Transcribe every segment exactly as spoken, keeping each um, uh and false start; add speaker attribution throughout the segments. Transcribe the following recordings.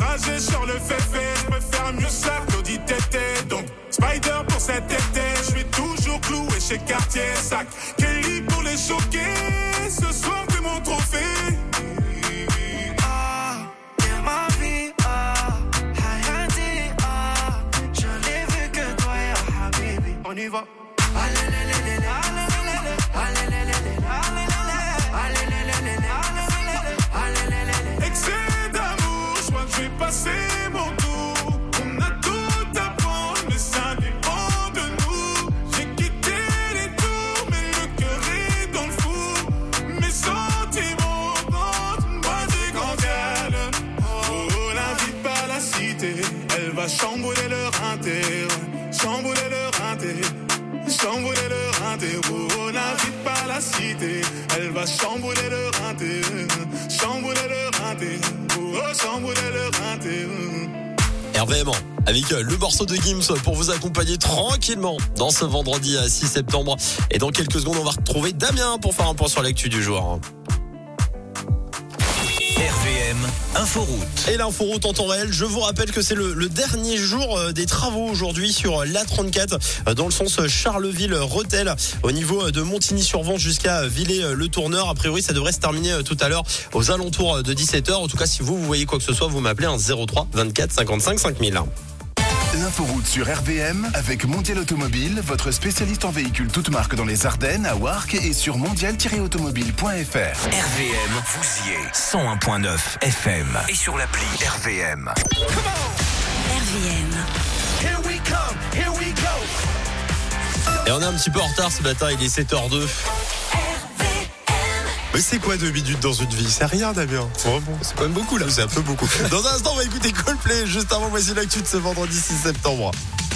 Speaker 1: nager sur le féfé. Je préfère mieux ça qu'Audi T T. Donc, Spider pour cet été. Je suis toujours cloué chez Cartier. Sac Kelly pour les choquer. Ce soir, t'es mon trophée.
Speaker 2: Ah, yeah, ma vie, ah, Hayati, ah, je n'ai vu que toi, ya Habibi. On y va.
Speaker 1: Excès d'amour, je crois que je vais passer mon tour. On a tout à prendre, mais ça dépend de nous. J'ai quitté les tours, mais le cœur est dans le four. Mes sentiments rendent une moitié candelle. Oh, la vie par la cité, elle va chambouler leur inter. Chambouler leur inter. Chambouler leur inter. Oh, la vie par la cité, elle va chambouler leur inter. Chambouler leur inter. Oh, chambouler leur inter.
Speaker 3: R V M avec le morceau de Gims pour vous accompagner tranquillement dans ce vendredi six septembre. Et dans quelques secondes, on va retrouver Damien pour faire un point sur l'actu du jour.
Speaker 4: R V M Inforoute.
Speaker 3: Et l'inforoute en temps réel, je vous rappelle que c'est le, le dernier jour des travaux aujourd'hui sur l'A trente-quatre dans le sens Charleville-Rethel au niveau de Montigny-sur-Vence jusqu'à Villers-le-Tourneur. A priori, ça devrait se terminer tout à l'heure aux alentours de dix-sept heures. En tout cas, si vous, vous voyez quoi que ce soit, vous m'appelez un zéro trois vingt-quatre cinquante-cinq cinq mille.
Speaker 5: L'inforoute sur R V M avec Mondial Automobile, votre spécialiste en véhicules toutes marques dans les Ardennes, à Warcq et sur mondial tiret automobile point f r.
Speaker 4: R V M, vous y êtes. cent un point neuf F M et sur l'appli R V M.
Speaker 6: R V M.
Speaker 2: Here we come, here we go.
Speaker 3: Et on est un petit peu en retard ce matin, il est sept heures deux.
Speaker 7: Mais c'est quoi deux minutes dans une vie? C'est rien, Damien. Vraiment.
Speaker 3: C'est quand même beaucoup là.
Speaker 7: C'est un peu beaucoup.
Speaker 3: Dans un instant, on va écouter Coldplay. Juste avant, voici l'actu de ce vendredi six septembre.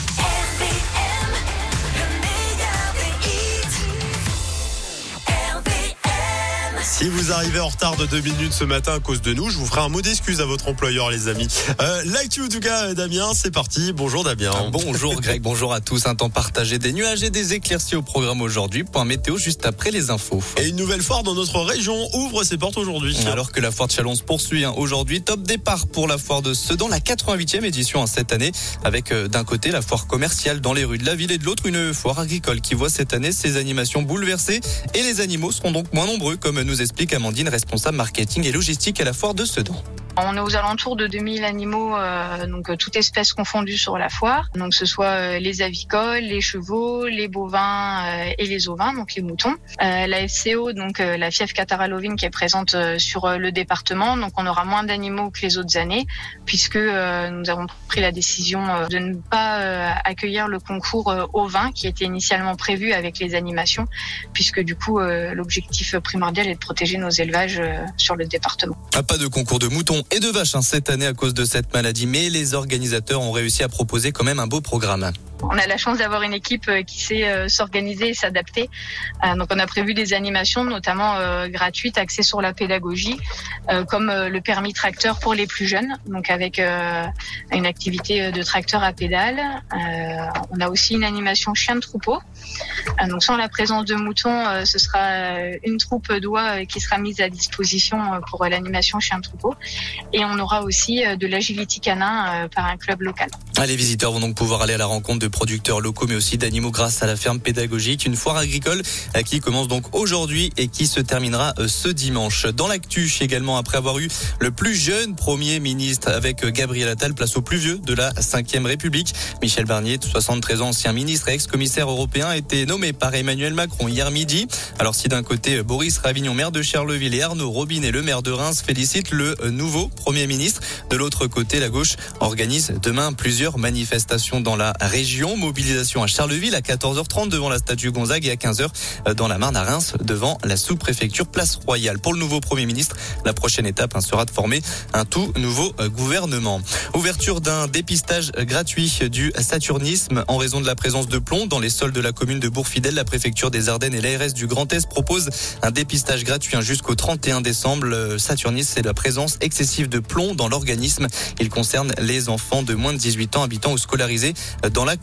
Speaker 3: Si vous arrivez en retard de deux minutes ce matin à cause de nous, je vous ferai un mot d'excuse à votre employeur, les amis. Euh, L'actu en tout cas, Damien, c'est parti. Bonjour Damien.
Speaker 8: Bonjour Greg, bonjour à tous. Un temps partagé, des nuages et des éclaircies au programme aujourd'hui. Point météo juste après les infos.
Speaker 3: Et une nouvelle foire dans notre région ouvre ses portes aujourd'hui.
Speaker 8: Alors que la foire de Chalon se poursuit hein, aujourd'hui, top départ pour la foire de Sedan, la quatre-vingt-huitième édition hein, cette année, avec euh, d'un côté la foire commerciale dans les rues de la ville et de l'autre une foire agricole qui voit cette année ses animations bouleversées et les animaux seront donc moins nombreux, comme nous explique Amandine, responsable marketing et logistique à la foire de Sedan.
Speaker 9: On est aux alentours de deux mille animaux, euh, donc euh, toutes espèces confondues sur la foire. Donc ce soit euh, les avicoles, les chevaux, les bovins euh, et les ovins, donc les moutons. Euh, la F C O, donc euh, la fièvre catarrhale ovine qui est présente euh, sur euh, le département. Donc on aura moins d'animaux que les autres années, puisque euh, nous avons pris la décision euh, de ne pas euh, accueillir le concours euh, ovin qui était initialement prévu avec les animations, puisque du coup euh, l'objectif primordial est de protéger nos élevages euh, sur le département.
Speaker 8: Ah, pas de concours de moutons et de vaches hein, cette année à cause de cette maladie, mais les organisateurs ont réussi à proposer quand même un beau programme.
Speaker 9: On a la chance d'avoir une équipe qui sait euh, s'organiser et s'adapter. Euh, donc on a prévu des animations notamment euh, gratuites axées sur la pédagogie, euh, comme euh, le permis tracteur pour les plus jeunes, donc avec euh, une activité de tracteur à pédale. Euh, on a aussi une animation chien de troupeau. Euh, donc sans la présence de moutons, euh, ce sera une troupe d'oies euh, qui sera mise à disposition euh, pour euh, l'animation chien de troupeau. Et on aura aussi euh, de l'agility canin euh, par un club local.
Speaker 8: Ah, les visiteurs vont donc pouvoir aller à la rencontre de producteurs locaux mais aussi d'animaux grâce à la ferme pédagogique, une foire agricole qui commence donc aujourd'hui et qui se terminera ce dimanche. Dans l'actu également, après avoir eu le plus jeune Premier ministre avec Gabriel Attal, place au plus vieux de la cinquième République. Michel Barnier, de soixante-treize ans, ancien ministre et ex-commissaire européen, a été nommé par Emmanuel Macron hier midi. Alors si d'un côté Boris Ravignon, maire de Charleville, et Arnaud Robinet, le maire de Reims, félicitent le nouveau Premier ministre, de l'autre côté, la gauche organise demain plusieurs manifestations dans la région. Mobilisation à Charleville à quatorze heures trente devant la statue Gonzague et à quinze heures dans la Marne à Reims devant la sous-préfecture Place Royale. Pour le nouveau Premier ministre, la prochaine étape sera de former un tout nouveau gouvernement. Ouverture d'un dépistage gratuit du saturnisme en raison de la présence de plomb dans les sols de la commune de Bourg-Fidèle. La préfecture des Ardennes et l'A R S du Grand Est proposent un dépistage gratuit jusqu'au trente et un décembre. Le saturnisme, c'est la présence excessive de plomb dans l'organisme. Il concerne les enfants de moins de dix-huit ans habitant ou scolarisés dans la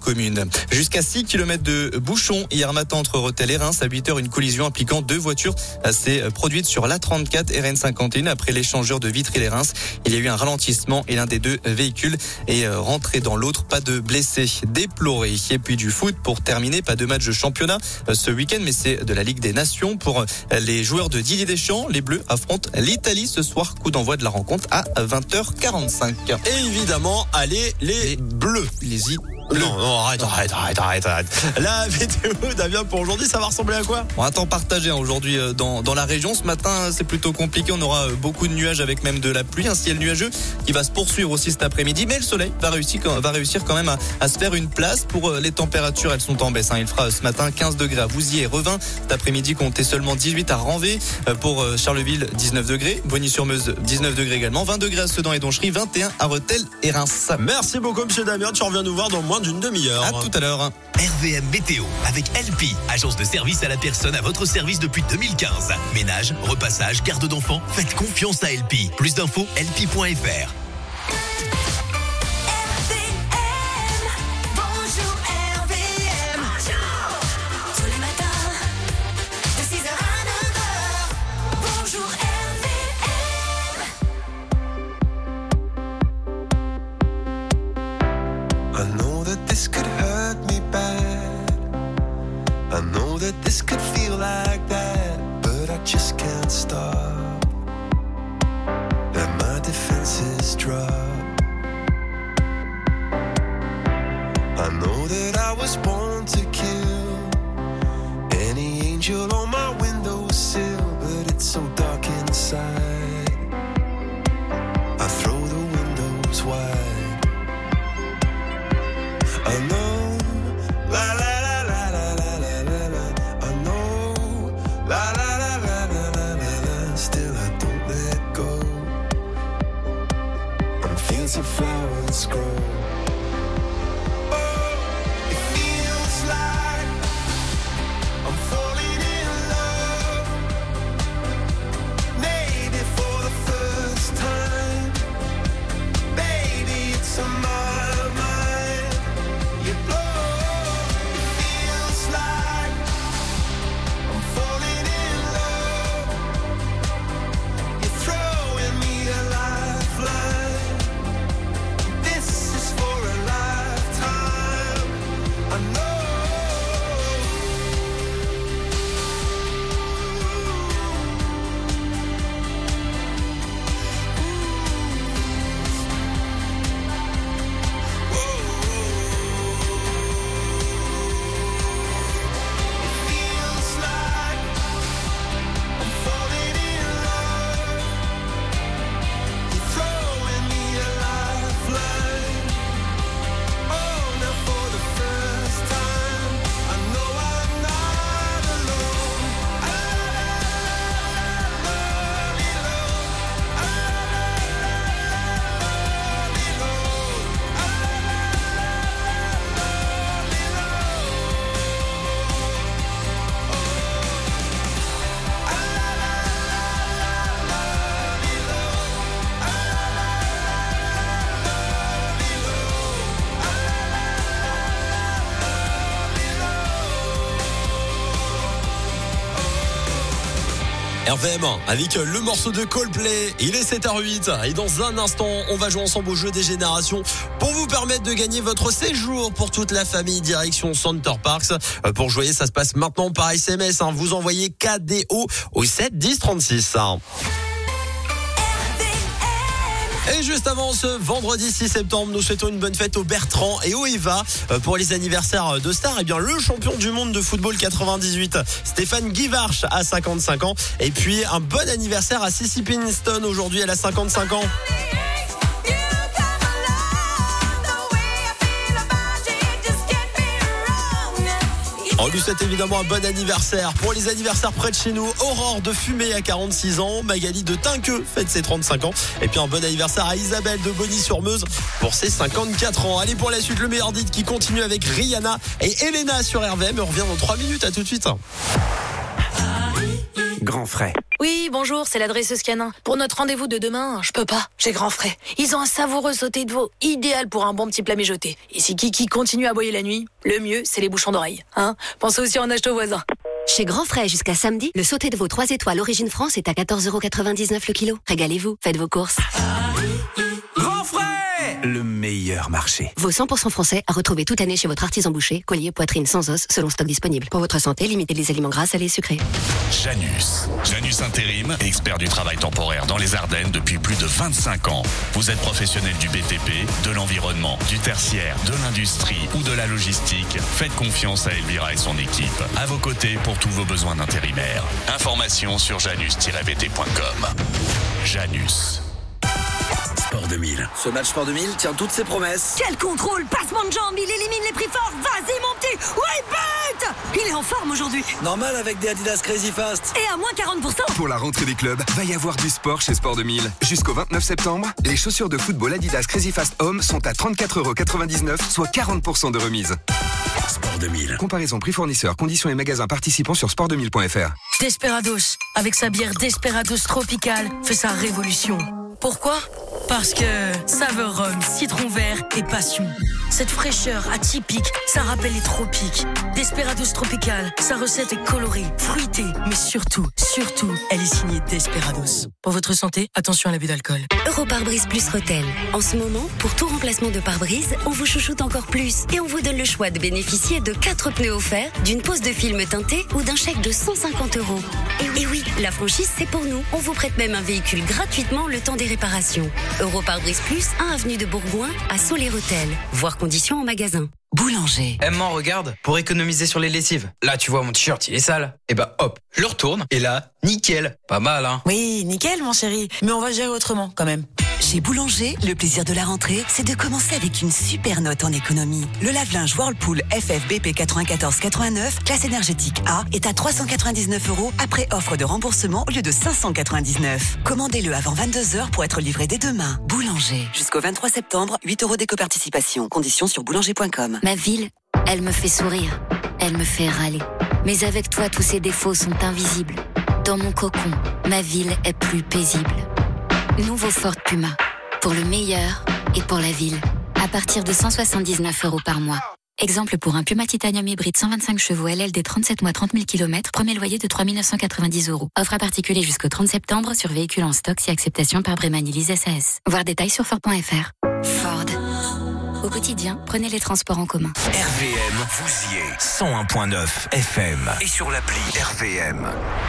Speaker 8: commune. Jusqu'à six kilomètres de bouchons hier matin entre Rethel et Reims. À huit heures, une collision impliquant deux voitures s'est produite sur l'A trente-quatre R N cinquante et un. Après l'échangeur de Vitry-les-Reims, il y a eu un ralentissement et l'un des deux véhicules est rentré dans l'autre. Pas de blessés déplorés. Et puis du foot pour terminer. Pas de match de championnat ce week-end, mais c'est de la Ligue des Nations pour les joueurs de Didier Deschamps. Les Bleus affrontent l'Italie ce soir. Coup d'envoi de la rencontre à vingt heures quarante-cinq.
Speaker 3: Et évidemment, allez les, les bleus.
Speaker 8: Les I.
Speaker 3: Non, non, arrête, arrête, arrête, arrête, arrête. La météo Damien pour aujourd'hui, ça va ressembler à quoi?
Speaker 8: On a temps partagé hein, aujourd'hui dans, dans la région. Ce matin, c'est plutôt compliqué. On aura beaucoup de nuages avec même de la pluie. Un ciel nuageux qui va se poursuivre aussi cet après-midi. Mais le soleil va réussir, va réussir quand même à, à se faire une place. Pour les températures, elles sont en baisse. Hein. Il fera ce matin quinze degrés à Vouziers et Revin. Cet après-midi, comptez seulement dix-huit à Ranvé. Pour Charleville, dix-neuf degrés. Bogny-sur-Meuse, dix-neuf degrés également. vingt degrés à Sedan et Donchery. vingt et un à Rethel et Reims.
Speaker 3: Merci beaucoup, monsieur Damien. Tu reviens nous voir dans moins d'une demi-heure.
Speaker 8: À tout à l'heure.
Speaker 4: R V M Météo avec L P, agence de service à la personne à votre service depuis deux mille quinze. Ménage, repassage, garde d'enfants, faites confiance à L P. Plus d'infos, L P point F R.
Speaker 2: I know that this could hurt me bad. I know that this could feel like that, but I just can't stop. And my defenses drop. I know that I was born to kill any angel on my windowsill, but it's so dark inside. I throw the windows wide. I know, la la la la la la la la la. I know, la la la la la la la la. Still I don't let go. On fields of flowers grow. Oh, it feels like I'm falling in love. Maybe for the first time. Baby, it's a my mind. You blow, it feels like I'm falling in love. You're throwing me a lifeline. This is for a lifetime. I know.
Speaker 3: R V M avec le morceau de Coldplay. Il est sept heures huit et dans un instant, on va jouer ensemble au jeu des générations pour vous permettre de gagner votre séjour pour toute la famille direction Center Parks. Pour jouer, ça se passe maintenant par S M S. Vous envoyez K D O au sept dix trente-six. Et juste avant ce vendredi six septembre, nous souhaitons une bonne fête au Bertrand et au Eva. Pour les anniversaires de stars, eh bien, le champion du monde de football quatre-vingt-dix-huit, Stéphane Guivarch, à cinquante-cinq ans. Et puis, un bon anniversaire à Sissy Pinston. Aujourd'hui, elle a cinquante-cinq ans. On lui souhaite évidemment un bon anniversaire. Pour les anniversaires près de chez nous, Aurore de Fumé à quarante-six ans, Magali de Tinqueux fête ses trente-cinq ans. Et puis un bon anniversaire à Isabelle de Bogny-sur-Meuse pour ses cinquante-quatre ans. Allez, pour la suite, le meilleur dit qui continue avec Rihanna et Elena sur R V M. On revient dans trois minutes, à tout de suite.
Speaker 10: Grand frais. Oui, bonjour, c'est l'adresseuse canin. Pour notre rendez-vous de demain, je peux pas, j'ai grand frais. Ils ont un savoureux sauté de veau, idéal pour un bon petit plat mijoté. Et si Kiki continue à aboyer la nuit, le mieux, c'est les bouchons d'oreille. Hein, pensez aussi en acheter aux voisins.
Speaker 11: Chez Grand Frais, jusqu'à samedi, le sauté de veau trois étoiles Origine France est à quatorze euros quatre-vingt-dix-neuf le kilo. Régalez-vous, faites vos courses.
Speaker 12: Grand Frais, le meilleur marché.
Speaker 11: Veau cent pour cent français à retrouver toute année chez votre artisan boucher, collier, poitrine sans os, selon stock disponible. Pour votre santé, limitez les aliments gras, salés et sucrés.
Speaker 13: Janus. Janus Intérim, expert du travail temporaire dans les Ardennes depuis plus de vingt-cinq ans. Vous êtes professionnel du B T P, de l'environnement, du tertiaire, de l'industrie ou de la logistique. Faites confiance à Elvira et son équipe. À vos côtés pour tous vos besoins d'intérimaire. Informations sur janus tiret b t point com. Janus.
Speaker 12: Sport deux mille.
Speaker 14: Ce match Sport deux mille tient toutes ses promesses.
Speaker 15: Quel contrôle, passement de jambes, il élimine les prix forts. Vas-y mon petit, ouais bête. Il est en forme aujourd'hui.
Speaker 14: Normal avec des Adidas Crazy Fast.
Speaker 15: Et à moins quarante pour cent.
Speaker 16: Pour la rentrée des clubs, va y avoir du sport chez Sport deux mille. Jusqu'au vingt-neuf septembre, les chaussures de football Adidas Crazy Fast Home sont à trente-quatre euros quatre-vingt-dix-neuf, soit quarante pour cent de remise.
Speaker 12: Sport deux mille.
Speaker 16: Comparaison prix fournisseur, conditions et magasins participants sur sport deux mille point f r.
Speaker 10: Desperados, avec sa bière Desperados Tropical, fait sa révolution. Pourquoi ? Parce que saveur rhum, citron vert et passion. Cette fraîcheur atypique, ça rappelle les tropiques. Desperados Tropical, sa recette est colorée, fruitée, mais surtout, surtout, elle est signée Desperados. Pour votre santé, attention à l'abus d'alcool.
Speaker 11: Europare-brise plus Rethel. En ce moment, pour tout remplacement de pare-brise, on vous chouchoute encore plus. Et on vous donne le choix de bénéficier de quatre pneus offerts, d'une pose de film teinté ou d'un chèque de cent cinquante euros. Et oui, la franchise, c'est pour nous. On vous prête même un véhicule gratuitement le temps des réparations. Europare-brise plus, un avenue de Bourgoin, à Soler-Rethel. Voir conditions en magasin.
Speaker 17: Boulanger. Emma, regarde, pour économiser sur les lessives. Là, tu vois, mon t-shirt, il est sale. Et bah, hop, je le retourne. Et là, nickel. Pas mal, hein?
Speaker 18: Oui, nickel, mon chéri. Mais on va gérer autrement, quand même. Chez Boulanger, le plaisir de la rentrée, c'est de commencer avec une super note en économie. Le lave-linge Whirlpool F F B P quatre-vingt-quatorze quatre-vingt-neuf, classe énergétique A, est à trois cent quatre-vingt-dix-neuf euros après offre de remboursement au lieu de cinq cent quatre-vingt-dix-neuf. Commandez-le avant vingt-deux heures pour être livré dès demain. Boulanger. Jusqu'au vingt-trois septembre, huit euros d'éco-participation. Conditions sur boulanger point com.
Speaker 11: Ma ville, elle me fait sourire. Elle me fait râler. Mais avec toi, tous ces défauts sont invisibles. Dans mon cocon, ma ville est plus paisible. Nouveau Ford Puma. Pour le meilleur et pour la ville. À partir de cent soixante-dix-neuf euros par mois. Exemple pour un Puma Titanium hybride cent vingt-cinq chevaux L L D trente-sept mois trente mille kilomètres. Premier loyer de trois mille neuf cent quatre-vingt-dix euros. Offre à particulier jusqu'au trente septembre sur véhicules en stock si acceptation par Brémanilise S A S. Voir détails sur Ford point f r. Ford. Au quotidien, prenez les transports en commun.
Speaker 12: R V M, vous y êtes. cent un point neuf F M. Et sur l'appli R V M.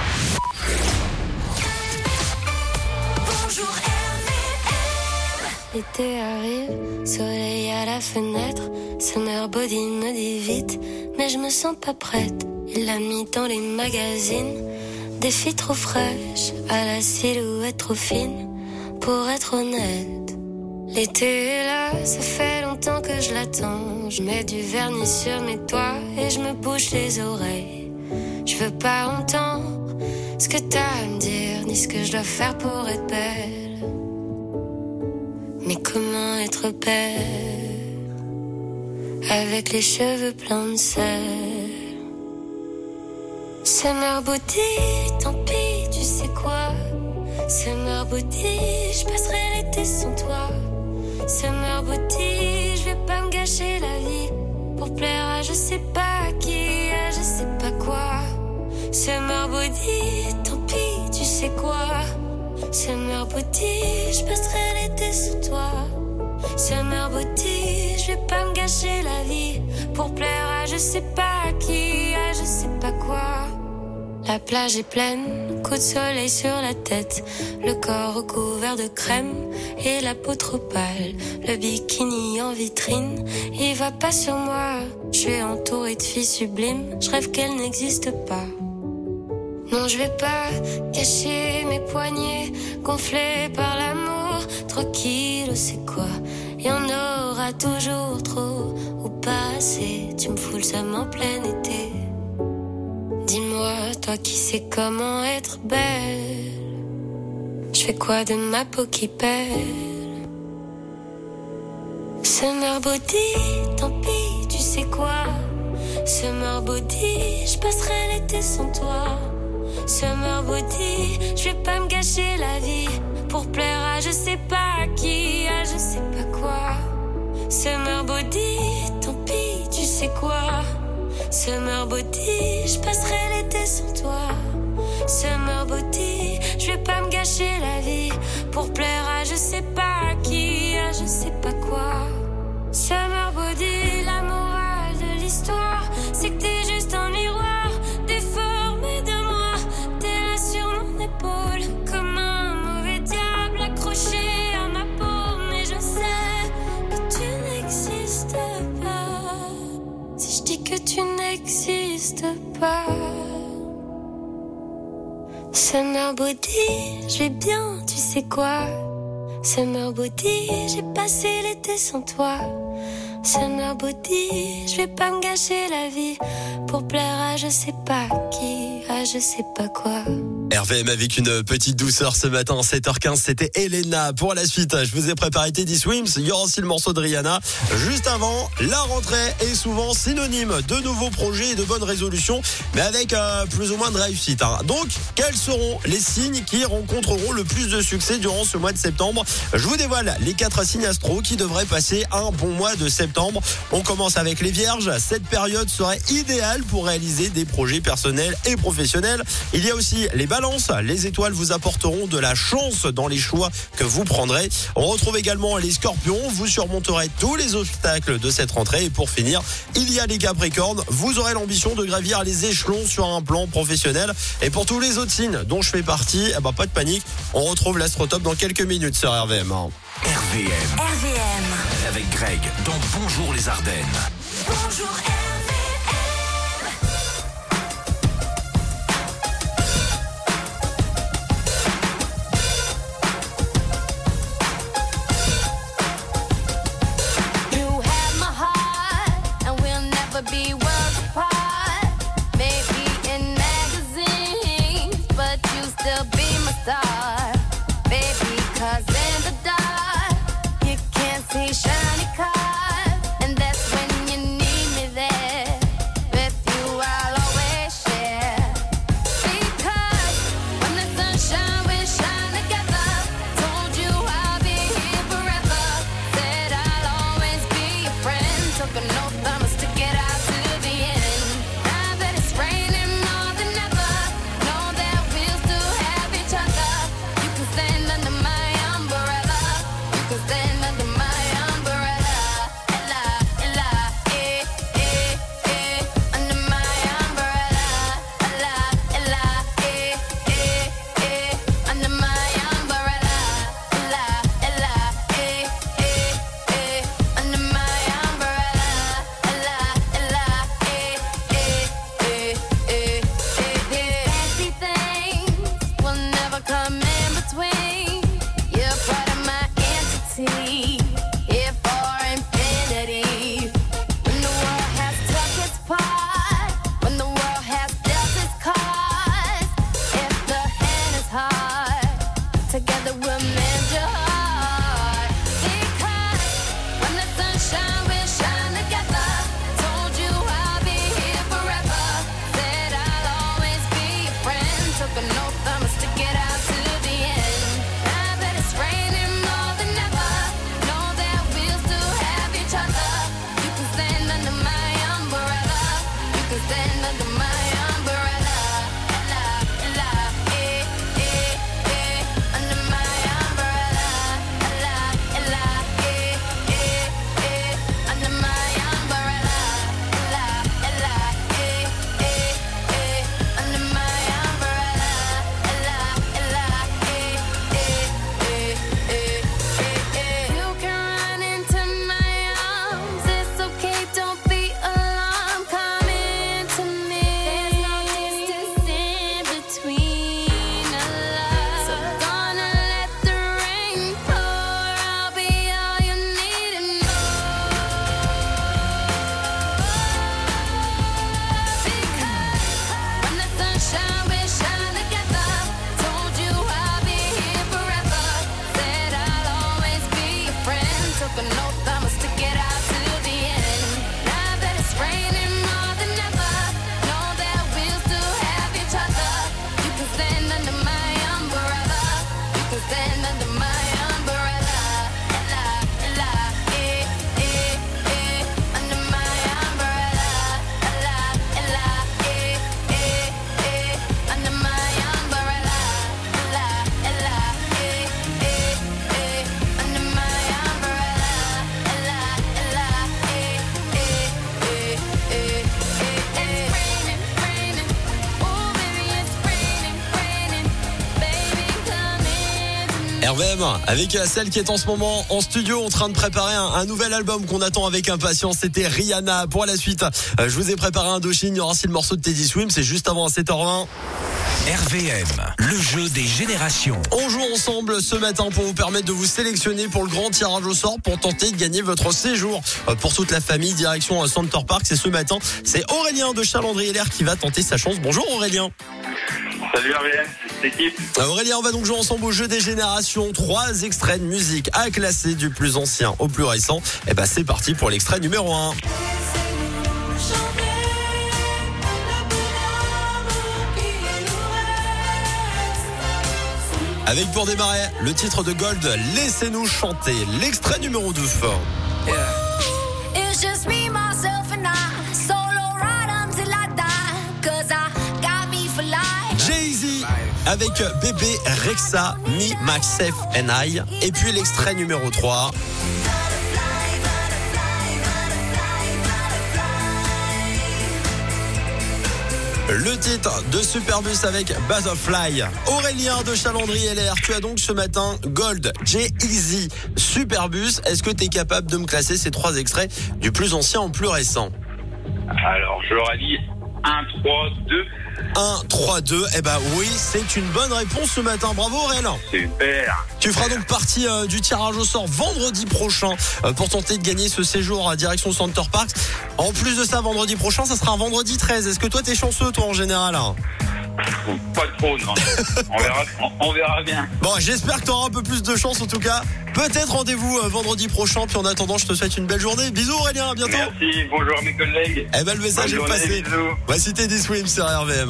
Speaker 19: L'été arrive, soleil à la fenêtre, Summer Body me dit vite, mais je me sens pas prête. Il l'a mis dans les magazines, des filles trop fraîches, à la silhouette trop fine, pour être honnête. L'été est là, ça fait longtemps que je l'attends. Je mets du vernis sur mes doigts et je me bouche les oreilles. Je veux pas entendre ce que t'as à me dire, ni ce que je dois faire pour être belle. Mais comment être belle avec les cheveux pleins de sel? Summer Body, tant pis, tu sais quoi? Summer Body, je passerai l'été sans toi. Summer Body, je vais pas me gâcher la vie pour plaire à je sais pas qui, à je sais pas quoi. Summer Body, tant pis, tu sais quoi? Summer Body, je passerai l'été sous toi. Summer Body, je vais pas me gâcher la vie pour plaire à je sais pas qui, à je sais pas quoi. La plage est pleine, coup de soleil sur la tête, le corps recouvert de crème et la peau trop pâle. Le bikini en vitrine, il va pas sur moi. Je suis entourée de filles sublimes, je rêve qu'elles n'existent pas. Non, je vais pas cacher mes poignets gonflés par l'amour. Trois kilos, c'est quoi? Y en aura toujours trop ou pas assez. Tu me fous le seum en plein été. Dis-moi, toi qui sais comment être belle, je fais quoi de ma peau qui pèle? Summer Body, tant pis, tu sais quoi? Summer Body, je passerai l'été sans toi. Summer body, je vais pas me gâcher la vie pour plaire à je sais pas qui, à je sais pas quoi. Summer body, tant pis, tu sais quoi. Summer body, je passerai l'été sans toi. Summer body, je vais pas me gâcher la vie pour plaire à je sais pas qui, à je sais pas quoi. Summer body, la morale de l'histoire, c'est que t'es juste un miroir déformé de moi. T'es là sur mon épaule comme un mauvais diable accroché à ma peau. Mais je sais que tu n'existes pas. Si je dis que tu n'existes pas. Summer body, je vais bien, tu sais quoi. Summer body, j'ai passé l'été sans toi. Summer body, je vais pas me gâcher la vie pour plaire à je sais pas qui, à je sais pas quoi.
Speaker 3: R V M avec une petite douceur ce matin, sept heures quinze, c'était Elena. Pour la suite, je vous ai préparé Teddy Swims, il y aura aussi le morceau de Rihanna. Juste avant, la rentrée est souvent synonyme de nouveaux projets et de bonnes résolutions, mais avec euh, plus ou moins de réussite. Hein. Donc, quels seront les signes qui rencontreront le plus de succès durant ce mois de septembre? Je vous dévoile les quatre signes astro qui devraient passer un bon mois de septembre. On commence avec les vierges. Cette période serait idéale pour réaliser des projets personnels et professionnels. Il y a aussi les balances. Les étoiles vous apporteront de la chance dans les choix que vous prendrez. On retrouve également les scorpions. Vous surmonterez tous les obstacles de cette rentrée. Et pour finir, il y a les capricornes. Vous aurez l'ambition de gravir les échelons sur un plan professionnel. Et pour tous les autres signes dont je fais partie, eh ben, pas de panique. On retrouve l'Astrotop dans quelques minutes sur R V M.
Speaker 12: R V M.
Speaker 6: R V M.
Speaker 12: Avec Greg dans Bonjour les Ardennes.
Speaker 6: Bonjour R V M.
Speaker 19: Be worlds apart, maybe in magazines, but you still be my star, baby, 'cause in the dark, you can't see shiny cars, and that's when you need me there, with you I'll always share, because when the sunshine will shine together, told you I'll be here forever, said I'll always be your friend, took an oath I must get out.
Speaker 3: R V M avec celle qui est en ce moment en studio en train de préparer un, un nouvel album qu'on attend avec impatience. C'était Rihanna. Pour la suite, je vous ai préparé un Indochine. Il y aura aussi le morceau de Teddy Swim. C'est juste avant sept heures vingt.
Speaker 12: R V M, le jeu des générations.
Speaker 3: On joue ensemble ce matin pour vous permettre de vous sélectionner pour le grand tirage au sort pour tenter de gagner votre séjour pour toute la famille direction Center Park. C'est ce matin. C'est Aurélien de Chalandry-L R qui va tenter sa chance. Bonjour Aurélien.
Speaker 20: Salut R V M, c'est l'équipe.
Speaker 3: Aurélien, on va donc jouer ensemble au jeu des générations. Trois extraits de musique à classer du plus ancien au plus récent. Et ben c'est parti pour l'extrait numéro un. Avec pour démarrer le titre de Gold, Laissez-nous chanter. L'extrait numéro deux. Yeah.
Speaker 6: It's just me, myself and I, solo ride until I die, cause I got me for life.
Speaker 3: Jay-Z avec Bébé Rexha, Me, Myself and I. Et puis l'extrait numéro trois. Le titre de Superbus avec Butterfly. Aurélien de Chalandry-L R, tu as donc ce matin Gold, Jay-Z, Superbus. Est-ce que tu es capable de me classer ces trois extraits du plus ancien au plus récent?
Speaker 20: Alors, je leur ai dit un, trois, deux.
Speaker 3: un, trois, deux. Eh ben oui, c'est une bonne réponse ce matin. Bravo Aurélien.
Speaker 20: Super.
Speaker 3: Tu feras donc partie euh, du tirage au sort vendredi prochain euh, pour tenter de gagner ce séjour à direction Center Park. En plus de ça, vendredi prochain, ça sera un vendredi treize. Est-ce que toi, t'es chanceux, toi, en général hein?
Speaker 20: Pas trop, non. On verra, on, on verra bien.
Speaker 3: Bon, j'espère que t'auras un peu plus de chance, en tout cas. Peut-être rendez-vous euh, vendredi prochain. Puis en attendant, je te souhaite une belle journée. Bisous Aurélien, à bientôt.
Speaker 20: Merci, bonjour à mes collègues.
Speaker 3: Eh ben, le message
Speaker 20: Bonne
Speaker 3: est
Speaker 20: journée,
Speaker 3: passé.
Speaker 20: bisous.
Speaker 3: Voici Teddy Swim sur R V M.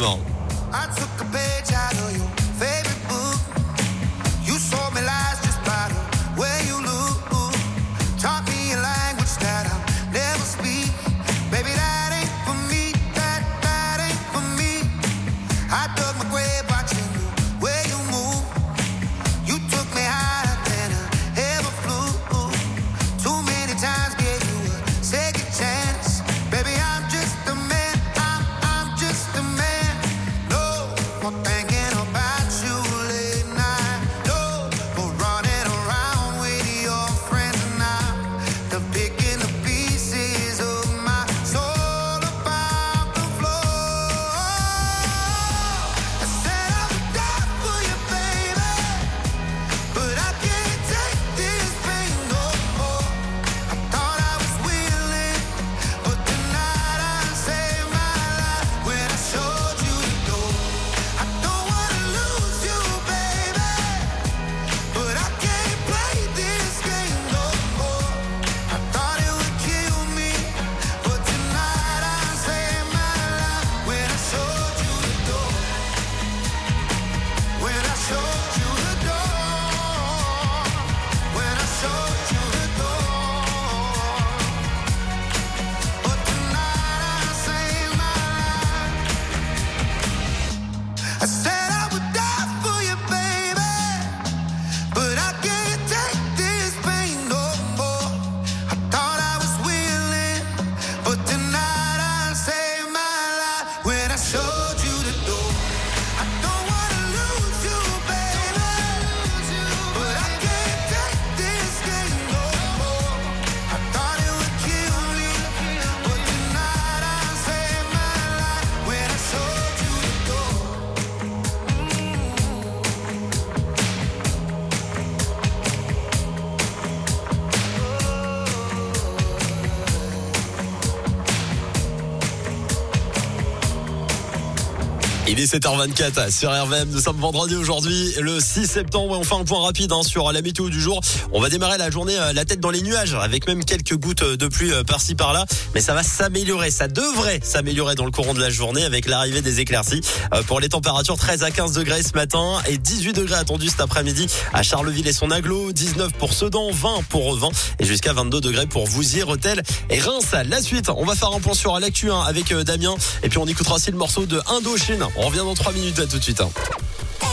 Speaker 3: Il est sept heures vingt-quatre sur R V M. Nous sommes vendredi aujourd'hui, le six septembre. Et on fait un point rapide hein, sur la météo du jour. On va démarrer la journée la tête dans les nuages avec même quelques gouttes de pluie par-ci par-là. Mais ça va s'améliorer. Ça devrait s'améliorer dans le courant de la journée avec l'arrivée des éclaircies. Pour les températures, treize à quinze degrés ce matin et dix-huit degrés attendus cet après-midi à Charleville et son agglo. dix-neuf pour Sedan, vingt pour Revin et jusqu'à vingt-deux degrés pour Vouziers, Rethel et Reims. La suite, on va faire un point sur l'actu hein, avec Damien. Et puis on écoutera aussi le morceau de Indochine. On revient dans trois minutes, à tout de suite. Hein.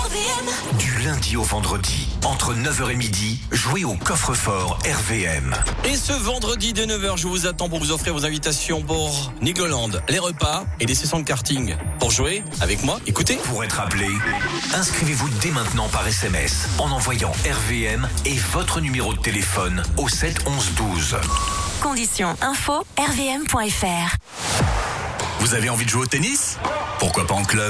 Speaker 6: R V M.
Speaker 12: Du lundi au vendredi, entre neuf heures et midi, jouez au coffre-fort R V M.
Speaker 21: Et ce vendredi dès neuf heures, je vous attends pour vous offrir vos invitations pour Nigloland, les repas et les sessions de karting. Pour jouer avec moi, écoutez.
Speaker 12: Pour être appelé, inscrivez-vous dès maintenant par S M S en envoyant R V M et votre numéro de téléphone au sept onze douze.
Speaker 6: Conditions info r v m point f r.
Speaker 4: Vous avez envie de jouer au tennis ? Pourquoi pas en club ?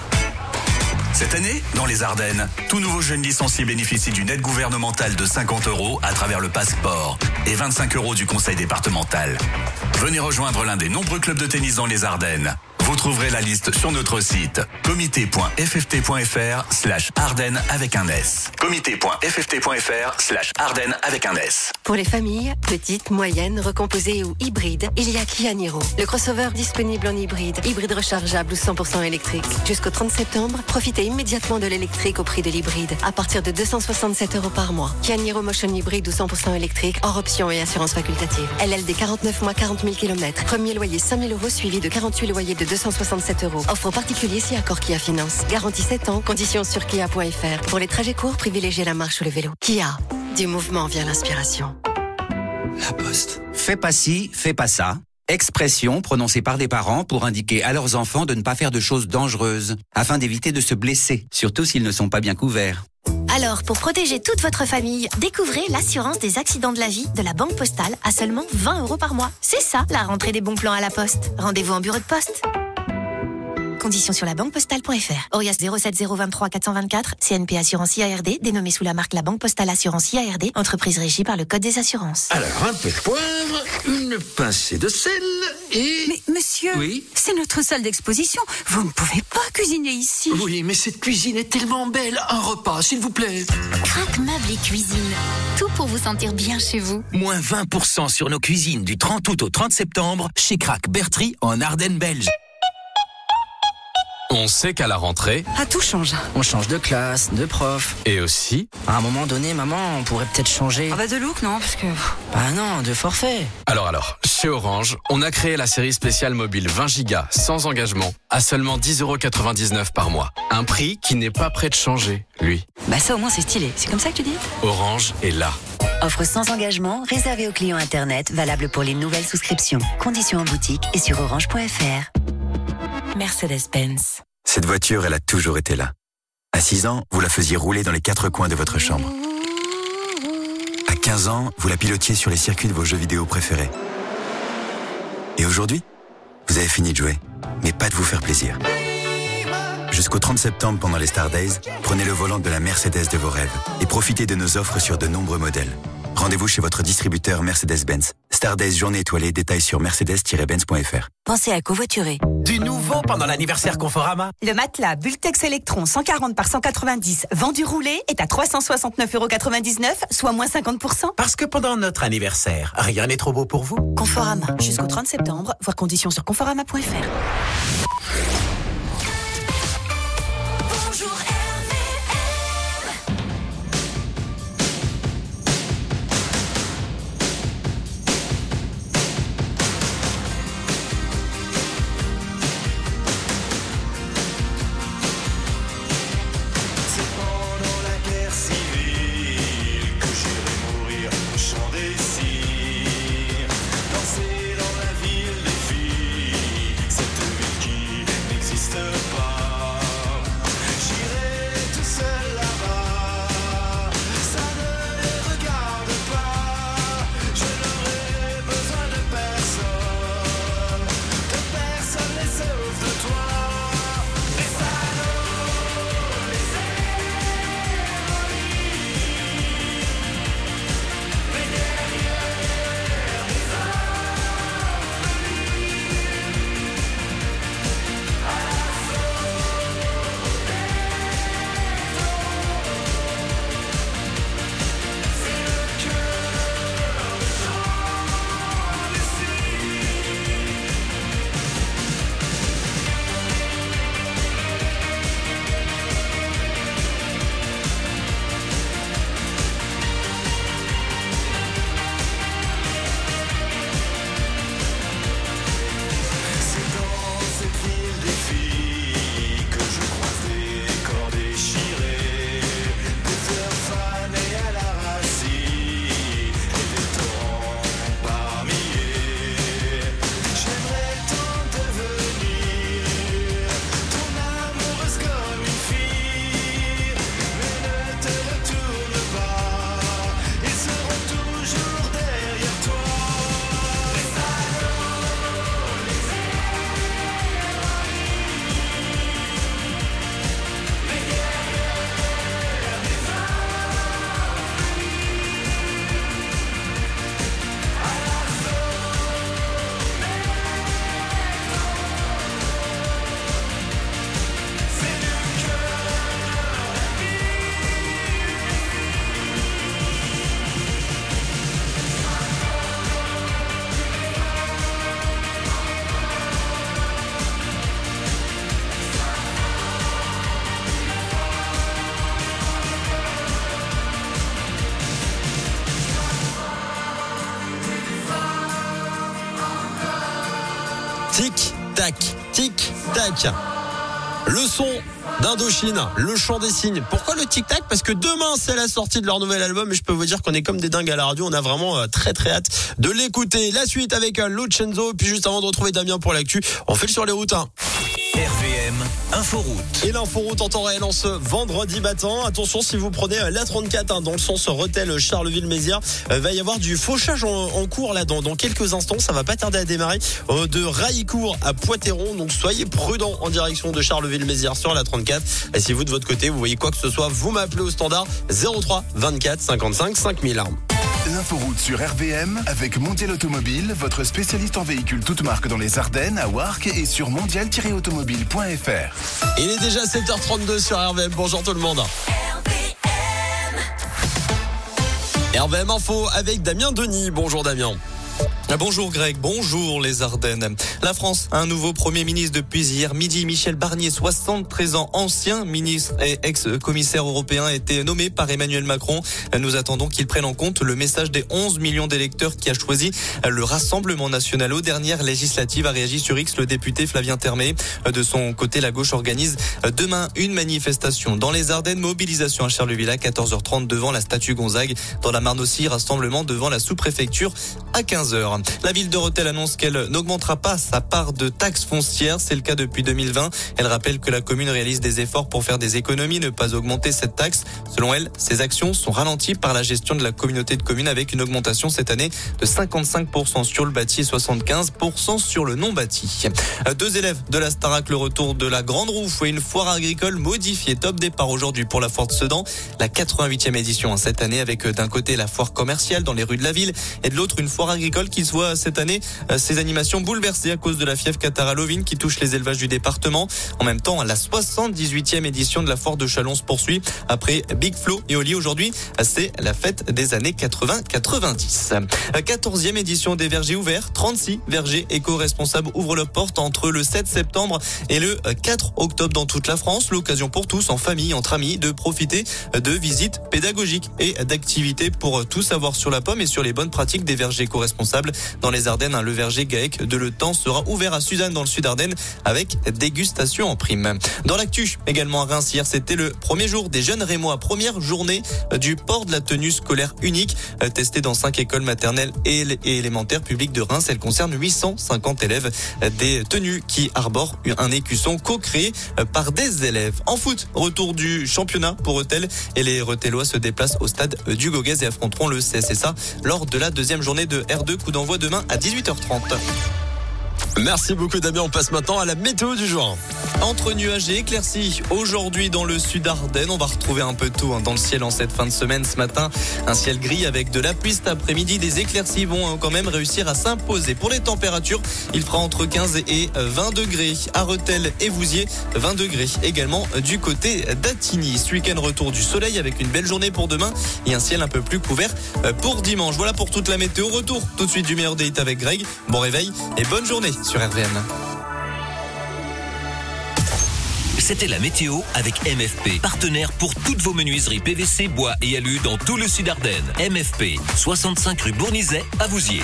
Speaker 4: Cette année, dans les Ardennes, tout nouveau jeune licencié bénéficie d'une aide gouvernementale de cinquante euros à travers le passeport et vingt-cinq euros du conseil départemental. Venez rejoindre l'un des nombreux clubs de tennis dans les Ardennes. Vous trouverez la liste sur notre site comité.fft.fr slash Ardennes avec un S. comité.fft.fr slash Ardennes avec un S.
Speaker 22: Pour les familles, petites, moyennes, recomposées ou hybrides, il y a Kia Niro. Le crossover disponible en hybride, hybride rechargeable ou cent pour cent électrique. Jusqu'au trente septembre, profitez immédiatement de l'électrique au prix de l'hybride, à partir de deux cent soixante-sept euros par mois. Kia Niro Motion Hybride ou cent pour cent électrique, hors option et assurance facultative. L L D quarante-neuf mois, quarante mille kilomètres. Premier loyer cinq mille euros suivi de quarante-huit loyers de deux cent soixante-sept euros. Offre particulier si accord Kia Finance. Garantie sept ans, conditions sur kia point f r. Pour les trajets courts, privilégiez la marche ou le vélo. Kia, du mouvement vient l'inspiration.
Speaker 23: La Poste. Fais pas ci, fais pas ça. Expression prononcée par des parents pour indiquer à leurs enfants de ne pas faire de choses dangereuses, afin d'éviter de se blesser, surtout s'ils ne sont pas bien couverts.
Speaker 24: Alors, pour protéger toute votre famille, découvrez l'assurance des accidents de la vie de la Banque Postale à seulement vingt euros par mois. C'est ça, la rentrée des bons plans à la Poste. Rendez-vous en bureau de poste. Conditions sur la banque postale point f r. Orias zéro sept zéro vingt-trois quatre cent vingt-quatre, C N P Assurance I A R D, dénommé sous la marque La Banque Postale Assurance I A R D, entreprise régie par le Code des assurances.
Speaker 25: Alors, un peu de poivre, une pincée de sel et...
Speaker 15: Mais monsieur,
Speaker 25: oui,
Speaker 15: c'est notre salle d'exposition. Vous ne pouvez pas cuisiner ici.
Speaker 25: Oui, mais cette cuisine est tellement belle. Un repas, s'il vous plaît.
Speaker 26: Crac Meubles et Cuisine. Tout pour vous sentir bien chez vous.
Speaker 12: Moins vingt pour cent sur nos cuisines du trente août au trente septembre chez Crac Bertry en Ardennes belge.
Speaker 27: On sait qu'à la rentrée...
Speaker 15: Ah, tout change.
Speaker 28: On change de classe, de prof.
Speaker 27: Et aussi...
Speaker 28: À un moment donné, maman, on pourrait peut-être changer...
Speaker 15: Ah bah de look, non, parce que...
Speaker 28: Bah non, de forfait.
Speaker 27: Alors alors, chez Orange, on a créé la série spéciale mobile vingt gigas sans engagement à seulement dix euros quatre-vingt-dix-neuf par mois. Un prix qui n'est pas prêt de changer, lui.
Speaker 15: Bah ça au moins c'est stylé. C'est comme ça que tu dis ?
Speaker 27: Orange est là.
Speaker 29: Offre sans engagement, réservée aux clients Internet, valable pour les nouvelles souscriptions. Conditions en boutique et sur orange point f r.
Speaker 30: Mercedes-Benz.
Speaker 31: Cette voiture, elle a toujours été là. À six ans, vous la faisiez rouler dans les quatre coins de votre chambre. À quinze ans, vous la pilotiez sur les circuits de vos jeux vidéo préférés. Et aujourd'hui, vous avez fini de jouer, mais pas de vous faire plaisir. Jusqu'au trente septembre, pendant les Star Days, prenez le volant de la Mercedes de vos rêves et profitez de nos offres sur de nombreux modèles. Rendez-vous chez votre distributeur Mercedes-Benz. Star Days journée étoilée, détails sur mercedes tiret benz point f r.
Speaker 29: Pensez à covoiturer.
Speaker 12: Du nouveau pendant l'anniversaire Conforama.
Speaker 32: Le matelas Bultex Electron cent quarante par cent quatre-vingt-dix vendu roulé est à trois cent soixante-neuf euros quatre-vingt-dix-neuf, soit moins cinquante pour cent.
Speaker 12: Parce que pendant notre anniversaire, rien n'est trop beau pour vous.
Speaker 32: Conforama, jusqu'au trente septembre, voir conditions sur conforama point f r.
Speaker 1: Danser dans la ville des filles, cette ville qui
Speaker 3: Tic tac, tic tac. Le son d'Indochine, le chant des cygnes. Pourquoi le tic-tac? Parce que demain, c'est la sortie de leur nouvel album et je peux vous dire qu'on est comme des dingues à la radio. On a vraiment très très hâte de l'écouter. La suite avec Lucenzo. Puis juste avant de retrouver Damien pour l'actu, on fait le sur les routes. Hein.
Speaker 12: R V M Inforoute.
Speaker 3: Et l'inforoute en temps réel en ce vendredi matin. Attention, si vous prenez l'A trente-quatre hein, dans le sens Rethel Charleville-Mézières, euh, va y avoir du fauchage en, en cours là dans, dans quelques instants. Ça va pas tarder à démarrer euh, de Railcourt à Poitéron. Donc soyez prudents en direction de Charleville-Mézières sur l'A trente-quatre. Et si vous de votre côté vous voyez quoi que ce soit, vous m'appelez au standard zéro trois vingt-quatre cinquante-cinq cinq mille.
Speaker 2: L'inforoute sur R V M avec Mondial Automobile, votre spécialiste en véhicules toutes marques dans les Ardennes, à Warcq et sur mondial tiret automobile point f r.
Speaker 3: Il est déjà sept heures trente-deux sur R V M. Bonjour tout le monde. R V M Info avec Damien Denis. Bonjour Damien.
Speaker 5: Bonjour Greg, bonjour les Ardennes. La France a un nouveau Premier ministre depuis hier midi. Michel Barnier, soixante-treize ans, ancien ministre et ex-commissaire européen, a été nommé par Emmanuel Macron. Nous attendons qu'il prenne en compte le message des onze millions d'électeurs qui a choisi le Rassemblement national aux dernières législatives, a réagi sur X le député Flavien Termet. De son côté, la gauche organise demain une manifestation dans les Ardennes, mobilisation à Charleville à quatorze heures trente devant la statue Gonzague. Dans la Marne aussi, rassemblement devant la sous-préfecture à quinze heures. La ville de Rethel annonce qu'elle n'augmentera pas sa part de taxes foncières. C'est le cas depuis deux mille vingt. Elle rappelle que la commune réalise des efforts pour faire des économies, ne pas augmenter cette taxe. Selon elle, ces actions sont ralenties par la gestion de la communauté de communes avec une augmentation cette année de cinquante-cinq pour cent sur le bâti et soixante-quinze pour cent sur le non bâti. Deux élèves de la Starac, le retour de la Grande Roue et une foire agricole modifiée. Top départ aujourd'hui pour la foire de Sedan, la quatre-vingt-huitième édition cette année avec d'un côté la foire commerciale dans les rues de la ville et de l'autre une foire agricole qui se voit cette année ces animations bouleversées à cause de la fièvre catarrhale ovine qui touche les élevages du département. En même temps, la soixante-dix-huitième édition de la foire de Chalon se poursuit. Après Big Flo et Oli, aujourd'hui, c'est la fête des années quatre-vingts quatre-vingt-dix. quatorzième édition des vergers ouverts. trente-six vergers éco-responsables ouvrent leurs portes entre le sept septembre et le quatre octobre dans toute la France. L'occasion pour tous, en famille, entre amis, de profiter de visites pédagogiques et d'activités pour tout savoir sur la pomme et sur les bonnes pratiques des vergers éco-responsables. Dans les Ardennes, le verger Gaec de Le Temps sera ouvert à Suzanne dans le sud Ardennes avec dégustation en prime. Dans l'actu, également à Reims, hier, c'était le premier jour des jeunes Rémois, première journée du port de la tenue scolaire unique, testée dans cinq écoles maternelles et élémentaires publiques de Reims. Elle concerne huit cent cinquante élèves, des tenues qui arborent un écusson co-créé par des élèves. En foot, retour du championnat pour Rethel et les Rethellois se déplacent au stade du Gauguez et affronteront le C S S A lors de la deuxième journée de R deux, coup d'envoi demain à dix-huit heures trente.
Speaker 3: Merci beaucoup Damien, on passe maintenant à la météo du jour.
Speaker 5: Entre nuages et éclaircies, aujourd'hui dans le sud Ardennes, on va retrouver un peu tout hein, dans le ciel en cette fin de semaine. Ce matin, un ciel gris avec de la pluie. Cet après-midi, des éclaircies vont hein, quand même réussir à s'imposer. Pour les températures, il fera entre quinze et vingt degrés à Rethel et Vouziers, vingt degrés également du côté d'Attigny. Ce week-end, retour du soleil avec une belle journée pour demain et un ciel un peu plus couvert pour dimanche. Voilà pour toute la météo. Retour tout de suite du meilleur date avec Greg. Bon réveil et bonne journée sur R V M.
Speaker 12: C'était la météo avec M F P, partenaire pour toutes vos menuiseries P V C, bois et alu dans tout le sud Ardennes. M F P, soixante-cinq rue Bournizet à Vouziers.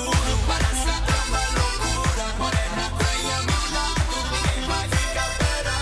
Speaker 1: Para esa trama locura, morena, bella, mi lado, tú me vas a ficar, pero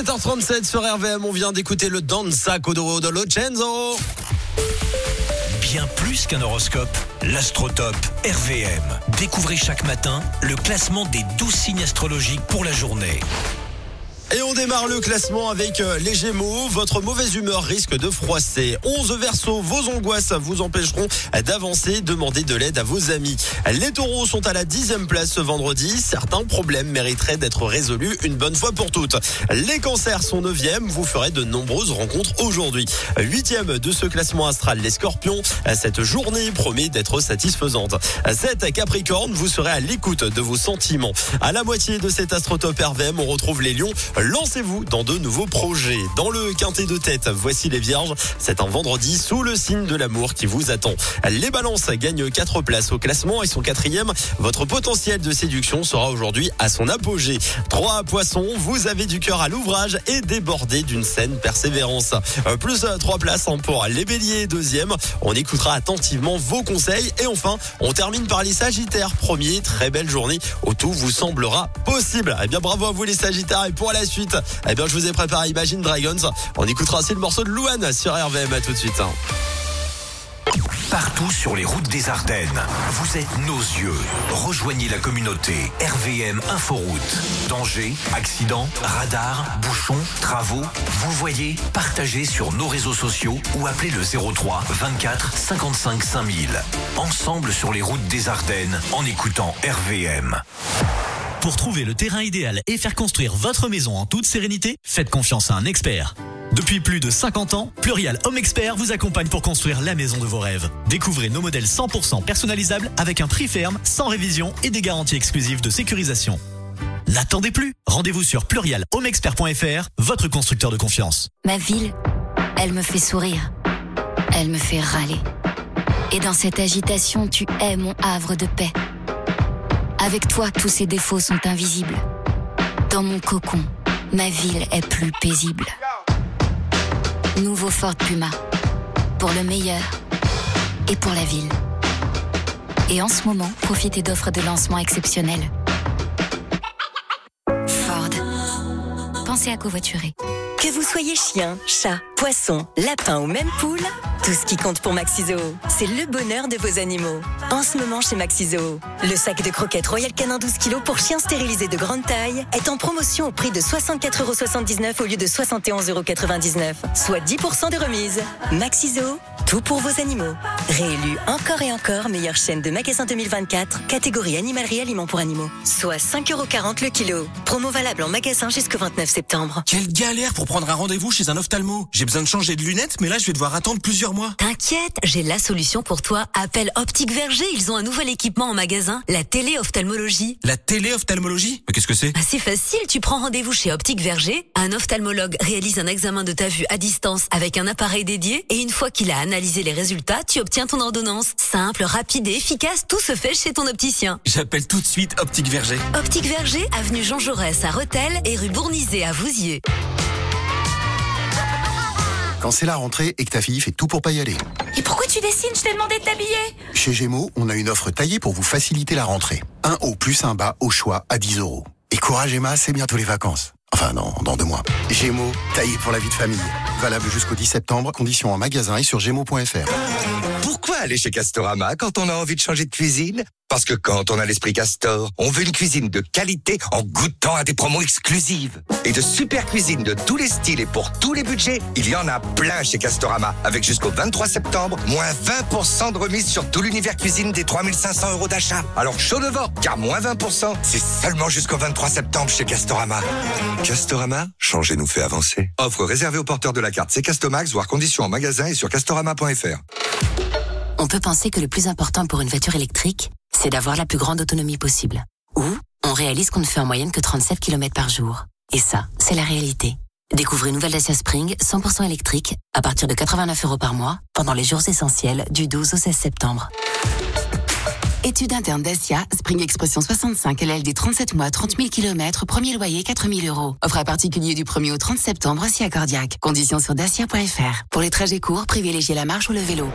Speaker 3: sept heures trente-sept sur R V M, on vient d'écouter le Danza Codoro de Locenzo.
Speaker 7: Bien plus qu'un horoscope, l'Astrotop R V M. Découvrez chaque matin le classement des douze signes astrologiques pour la journée.
Speaker 3: Et on démarre le classement avec les Gémeaux. Votre mauvaise humeur risque de froisser. onze Verseaux, vos angoisses vous empêcheront d'avancer. Demandez de l'aide à vos amis. Les Taureaux sont à la dixième place ce vendredi. Certains problèmes mériteraient d'être résolus une bonne fois pour toutes. Les Cancers sont neuvième. Vous ferez de nombreuses rencontres aujourd'hui. Huitième de ce classement astral, les Scorpions. Cette journée promet d'être satisfaisante. sept Capricorne, vous serez à l'écoute de vos sentiments. À la moitié de cet Astrotop R V M, on retrouve les Lions. Lancez-vous dans de nouveaux projets. Dans le quintet de tête, voici les Vierges. C'est un vendredi sous le signe de l'amour qui vous attend. Les Balances gagnent quatre places au classement et sont quatrième. Votre potentiel de séduction sera aujourd'hui à son apogée. trois Poissons, vous avez du cœur à l'ouvrage et débordé d'une saine persévérance. Plus trois places pour les Béliers, deuxième. On écoutera attentivement vos conseils. Et enfin, on termine par les Sagittaires. Premier, très belle journée où tout vous semblera possible. Eh bien, bravo à vous les Sagittaires. Et pour la suite, eh bien, je vous ai préparé Imagine Dragons. On écoutera aussi le morceau de Louane sur R V M. À tout de suite.
Speaker 7: Partout sur les routes des Ardennes, vous êtes nos yeux. Rejoignez la communauté R V M Inforoute. Danger, accident, radar, bouchons, travaux. Vous voyez, partagez sur nos réseaux sociaux ou appelez le zéro trois vingt-quatre cinquante-cinq cinq mille. Ensemble sur les routes des Ardennes, en écoutant R V M.
Speaker 8: Pour trouver le terrain idéal et faire construire votre maison en toute sérénité, faites confiance à un expert. Depuis plus de cinquante ans, Plurial Home Expert vous accompagne pour construire la maison de vos rêves. Découvrez nos modèles cent pour cent personnalisables avec un prix ferme, sans révision et des garanties exclusives de sécurisation. N'attendez plus, rendez-vous sur plurial home expert point f r, votre constructeur de confiance.
Speaker 26: Ma ville, elle me fait sourire. Elle me fait râler. Et dans cette agitation, tu es mon havre de paix. Avec toi, tous ces défauts sont invisibles. Dans mon cocon, ma ville est plus paisible. Nouveau Ford Puma. Pour le meilleur et pour la ville. Et en ce moment, profitez d'offres de lancement exceptionnelles. Ford. Pensez à covoiturer.
Speaker 29: Que vous soyez chien, chat, poisson, lapin ou même poule, tout ce qui compte pour Maxi-Zoo, c'est le bonheur de vos animaux. En ce moment chez Maxi-Zoo, le sac de croquettes Royal Canin douze kilos pour chiens stérilisés de grande taille est en promotion au prix de soixante-quatre euros soixante-dix-neuf au lieu de soixante et onze euros quatre-vingt-dix-neuf, soit dix pour cent de remise. Maxi-Zoo, tout pour vos animaux. Réélu encore et encore meilleure chaîne de magasins deux mille vingt-quatre, catégorie animalerie aliments pour animaux, soit cinq euros quarante le kilo. Promo valable en magasin jusqu'au vingt-neuf septembre.
Speaker 9: Quelle galère pour prendre un rendez-vous chez un ophtalmo. J'ai besoin de changer de lunettes, mais là je vais devoir attendre plusieurs mois.
Speaker 28: T'inquiète, j'ai la solution pour toi. Appelle Optique Verger, ils ont un nouvel équipement en magasin, la téléophtalmologie.
Speaker 9: La téléophtalmologie ? Mais qu'est-ce que c'est ?
Speaker 28: Ah, c'est facile, tu prends rendez-vous chez Optique Verger, un ophtalmologue réalise un examen de ta vue à distance avec un appareil dédié et une fois qu'il a analysé les résultats, tu obtiens ton ordonnance. Simple, rapide et efficace, tout se fait chez ton opticien.
Speaker 9: J'appelle tout de suite Optique Verger.
Speaker 28: Optique Verger, avenue Jean Jaurès à Rethel et rue Bournizet à Vouziers.
Speaker 10: Quand c'est la rentrée et que ta fille fait tout pour pas y aller.
Speaker 24: Et pourquoi tu dessines? Je t'ai demandé de t'habiller.
Speaker 10: Chez Gémeaux, on a une offre taillée pour vous faciliter la rentrée. Un haut plus un bas au choix à dix euros. Et courage Emma, c'est bientôt les vacances. Enfin non, dans deux mois. Gémeaux, taillé pour la vie de famille. Valable jusqu'au dix septembre, conditions en magasin et sur gémeaux point f r.
Speaker 11: Pourquoi aller chez Castorama quand on a envie de changer de cuisine? Parce que quand on a l'esprit Castor, on veut une cuisine de qualité en goûtant à des promos exclusives. Et de super cuisine de tous les styles et pour tous les budgets, il y en a plein chez Castorama. Avec jusqu'au vingt-trois septembre, moins vingt pour cent de remise sur tout l'univers cuisine des trois mille cinq cents euros d'achat. Alors chaud devant, car moins vingt pour cent, c'est seulement jusqu'au vingt-trois septembre chez Castorama. Castorama, changer nous fait avancer. Offre réservée aux porteurs de la carte C'est Castomax, voire conditions en magasin et sur castorama point f r.
Speaker 28: On peut penser que le plus important pour une voiture électrique, c'est d'avoir la plus grande autonomie possible. Ou on réalise qu'on ne fait en moyenne que trente-sept kilomètres par jour. Et ça, c'est la réalité. Découvrez nouvelle Dacia Spring cent pour cent électrique à partir de quatre-vingt-neuf euros par mois pendant les jours essentiels du douze au seize septembre.
Speaker 13: Étude interne Dacia, Spring Expression soixante-cinq, L L D trente-sept mois, trente mille kilomètres, premier loyer quatre mille euros. Offre à particulier du premier au trente septembre si accordiaque. Conditions sur dacia point f r. Pour les trajets courts, privilégiez la marche ou le vélo.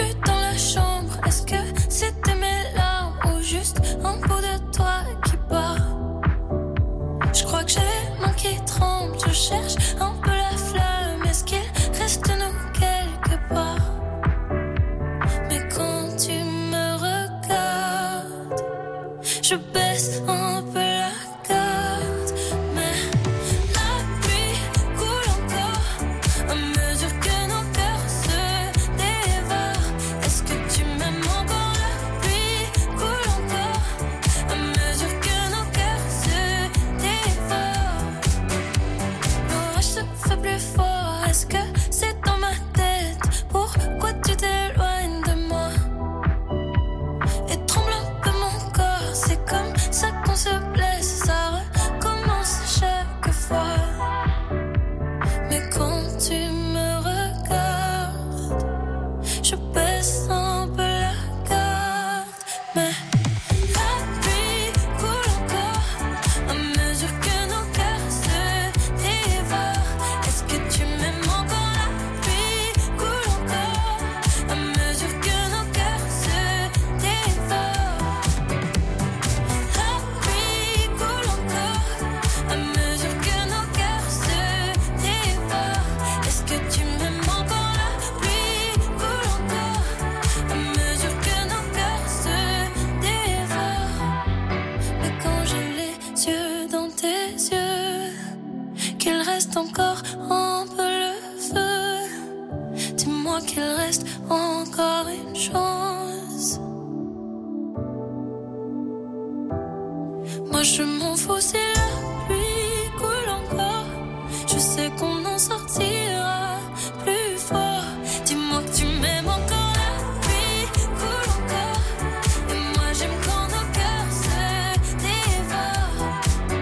Speaker 4: plus dans la chambre. Est-ce que c'était mes larmes ou juste un bout de toi qui part? Je crois que j'ai les mains qui tremblent. Je cherche un peu la flamme. Est-ce qu'il reste nous quelque part? Mais quand tu me regardes, je baisse un peu la garde. Mais la pluie coule encore à mesure que nos cœurs se dévorent. Est-ce que tu m'aimes encore? La pluie coule encore à mesure que nos cœurs se dévorent. L'orage se fait plus fort. Est-ce que c'est dans ma tête? Pourquoi tu t'éloignes de moi? Et tremble un peu mon corps. C'est comme ça qu'on se blesse. Ça recommence chaque fois. Mais quand tu me regardes, je baisse un peu la garde. Mais la pluie coule encore à mesure que nos cœurs se dévorent. Est-ce que tu m'aimes encore? La pluie coule encore à mesure que nos cœurs se dévorent. La pluie coule encore à mesure que nos cœurs se dévorent. Est-ce que tu m'aimes encore? La pluie coule encore à mesure que nos cœurs se dévorent. Mais quand j'ai les yeux dans tes yeux, qu'il reste encore un peu le feu, dis-moi qu'il reste encore une chance. Moi je m'en fous si la pluie coule encore. Je sais qu'on en sortira plus fort. Dis-moi que tu m'aimes encore. La pluie coule encore. Et moi j'aime quand nos cœurs se dévorent.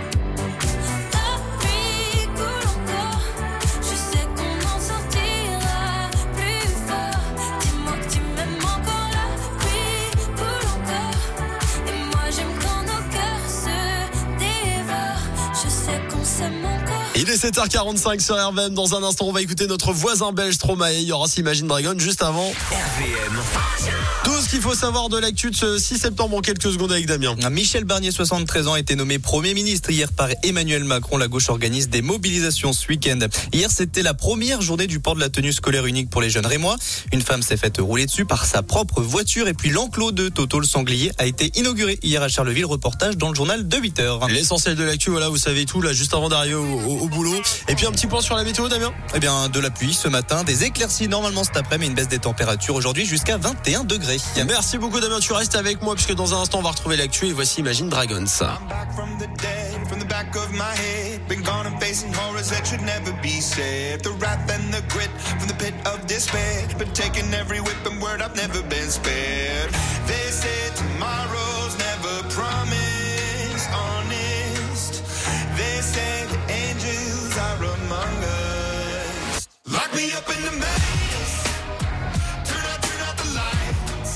Speaker 4: La pluie coule encore. Je sais qu'on en sortira plus fort. Dis-moi que tu m'aimes encore. La pluie coule encore. Et moi j'aime quand nos cœurs se dévorent. Je sais qu'on s'aime encore.
Speaker 3: Il est sept heures quarante-cinq sur R V M. Dans un instant, on va écouter notre voisin belge Stromae. Il y aura aussi Imagine Dragon juste avant.
Speaker 7: R V M.
Speaker 3: Tout ce qu'il faut savoir de l'actu de ce six septembre en quelques secondes avec Damien.
Speaker 5: Michel Barnier, soixante-treize ans, a été nommé Premier ministre hier par Emmanuel Macron. La gauche organise des mobilisations ce week-end. Hier, c'était la première journée du port de la tenue scolaire unique pour les jeunes rémois. Une femme s'est faite rouler dessus par sa propre voiture. Et puis l'enclos de Toto le sanglier a été inauguré hier à Charleville. Reportage dans le journal de huit heures.
Speaker 3: L'essentiel de l'actu, voilà, vous savez tout, là, juste avant d'arriver au, au, au boulot. Et puis un petit point sur la météo, Damien.
Speaker 5: Eh bien, de la pluie ce matin, des éclaircies normalement cet après-midi, mais une baisse des températures aujourd'hui jusqu'à vingt et un degrés.
Speaker 3: Merci beaucoup, Damien. Tu restes avec moi puisque dans un instant, on va retrouver l'actu et voici Imagine Dragons.
Speaker 1: I'm back from the dead, from the back of my head. Been gone and facing horrors that should never be said. The wrath and the grit from the pit of despair. Been taking every whip and word, I've never been spared. They say tomorrow's never promised, honest. They say the angels are among us. Lock me up in the maze. Turn out, turn out the lights.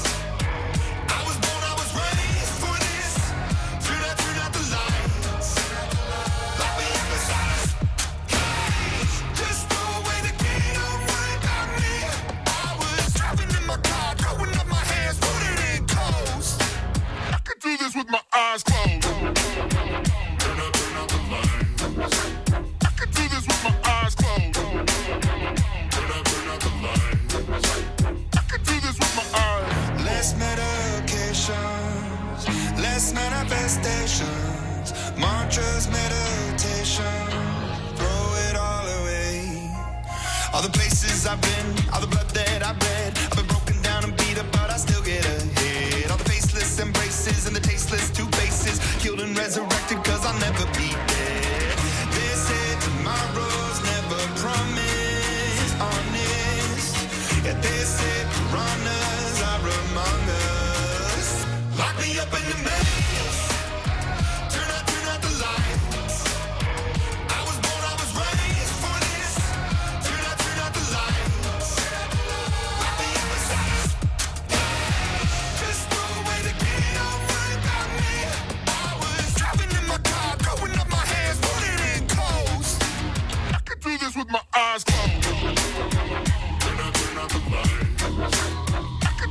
Speaker 1: I was born, I was raised for this. Turn out, turn out the lights. Lock me up inside a cage. Just throw away the key, don't worry about me. I was driving in my car, throwing up my hands, put it in coast. I could do this with my eyes closed. Turn out, turn out the lights. I could do this with my eyes closed. Turn out, turn out the lights. I could do this with my eyes. Less medications, less manifestations, mantras, meditation, throw it all away. All the places I've been, all the blood that I've bled, I've been broken down and beat up, but I still get ahead. All the faceless embraces and the tasteless two faces, killed and resurrected, cause I'll never be dead. They say tomorrow's never promised, honest. Yeah, they say piranhas are among us. Lock me up in the maze. Turn out, turn out the lights. I was born, I was raised for this. Turn out, turn out the lights. Lock me up inside a cage. Just throw away the key, don't worry about me. I was driving in my car, throwing up my hands, put it in coast. I could do this with my eyes closed. Turn out, turn out the lights. I could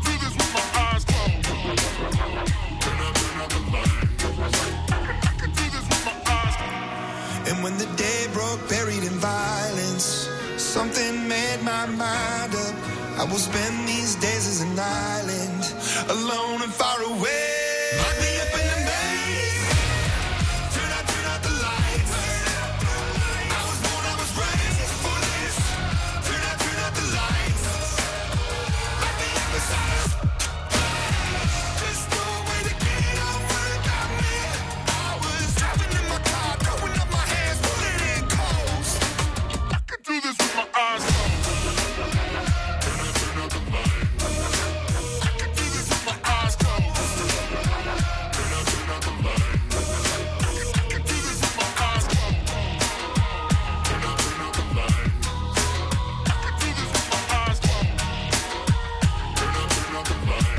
Speaker 1: wind up, I will spend these days as an island, alone and far away. Lock me up in the maze. Turn out, turn out the lights. I was born, I was raised for this. Turn out, turn out the lights. Lock me up inside. Just throw away the key, don't worry about me. I was driving in my car, throwing up my hands, pulling in cold. I could do this with my eyes closed. Turn out, turn out the lights. I could do this with my eyes closed. Turn out, turn out the lights. I could do this with my eyes closed. Turn out, turn out the lights. I could do this with my eyes closed. Turn out, turn out the lights.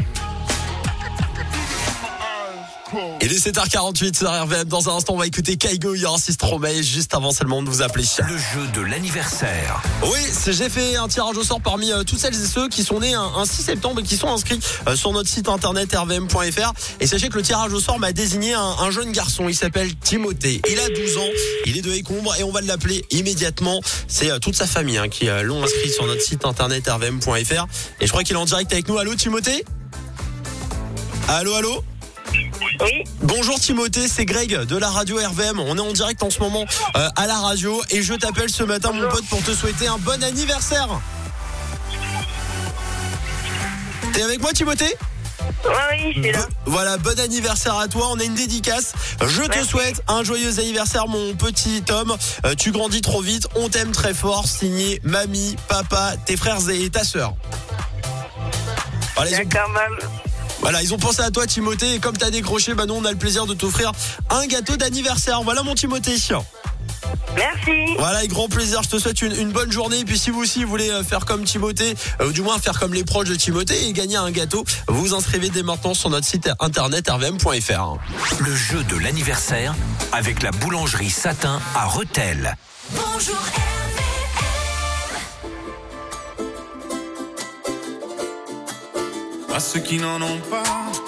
Speaker 3: Il est sept heures quarante-huit sur R V M. Dans un instant, on va écouter Kaigo, il y aura Stromae. Juste avant, c'est le moment de vous appeler.
Speaker 7: Le jeu de l'anniversaire.
Speaker 3: Oui, c'est- j'ai fait un tirage au sort parmi euh, toutes celles et ceux qui sont nés un, un six septembre et qui sont inscrits euh, sur notre site internet r v m point f r. Et sachez que le tirage au sort m'a désigné un, un jeune garçon. Il s'appelle Timothée. Il a douze ans. Il est de Écombre et on va l'appeler immédiatement. C'est euh, toute sa famille hein, qui euh, l'ont inscrit sur notre site internet r v m point f r. Et je crois qu'il est en direct avec nous. Allô, Timothée ? Allô, allô ?
Speaker 6: Oui.
Speaker 3: Bonjour Timothée, c'est Greg de la radio R V M. On est en direct en ce moment euh, à la radio et je t'appelle ce matin mon pote pour te souhaiter un bon anniversaire. T'es avec moi Timothée ?
Speaker 6: Oui, oui, je suis là.
Speaker 3: Voilà, bon anniversaire à toi, on a une dédicace. Je te
Speaker 6: Merci.
Speaker 3: souhaite un joyeux anniversaire mon petit Tom. Euh, tu grandis trop vite, on t'aime très fort. Signé mamie, papa, tes frères et ta sœur. Voilà, ils ont...
Speaker 6: D'accord, maman.
Speaker 3: Voilà, ils ont pensé à toi Timothée et comme t'as décroché, bah nous on a le plaisir de t'offrir un gâteau d'anniversaire. Voilà mon Timothée.
Speaker 6: Merci.
Speaker 3: Voilà, avec grand plaisir, je te souhaite une, une bonne journée. Et puis si vous aussi vous voulez euh, faire comme Timothée, euh, ou du moins faire comme les proches de Timothée et gagner un gâteau, vous vous inscrivez dès maintenant sur notre site internet r v m point f r.
Speaker 7: Le jeu de l'anniversaire avec la boulangerie Satin à Rethel.
Speaker 4: Bonjour
Speaker 1: À ceux qui n'en ont pas,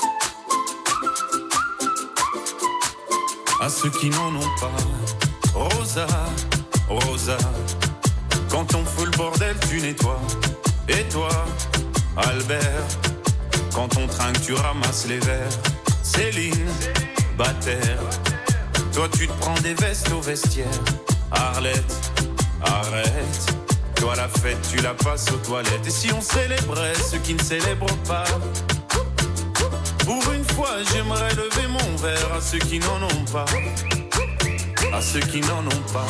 Speaker 1: à ceux qui n'en ont pas. Rosa, Rosa, quand on fout le bordel, tu nettoies. Et toi, Albert, quand on trinque, tu ramasses les verres. Céline, Bataire, toi tu te prends des vestes au vestiaire. Arlette, arrête. Toi la fête, tu la passes aux toilettes. Et si on célébrait ceux qui ne célèbrent pas? Pour une fois, j'aimerais lever mon verre à ceux qui n'en ont pas. À ceux qui n'en ont pas.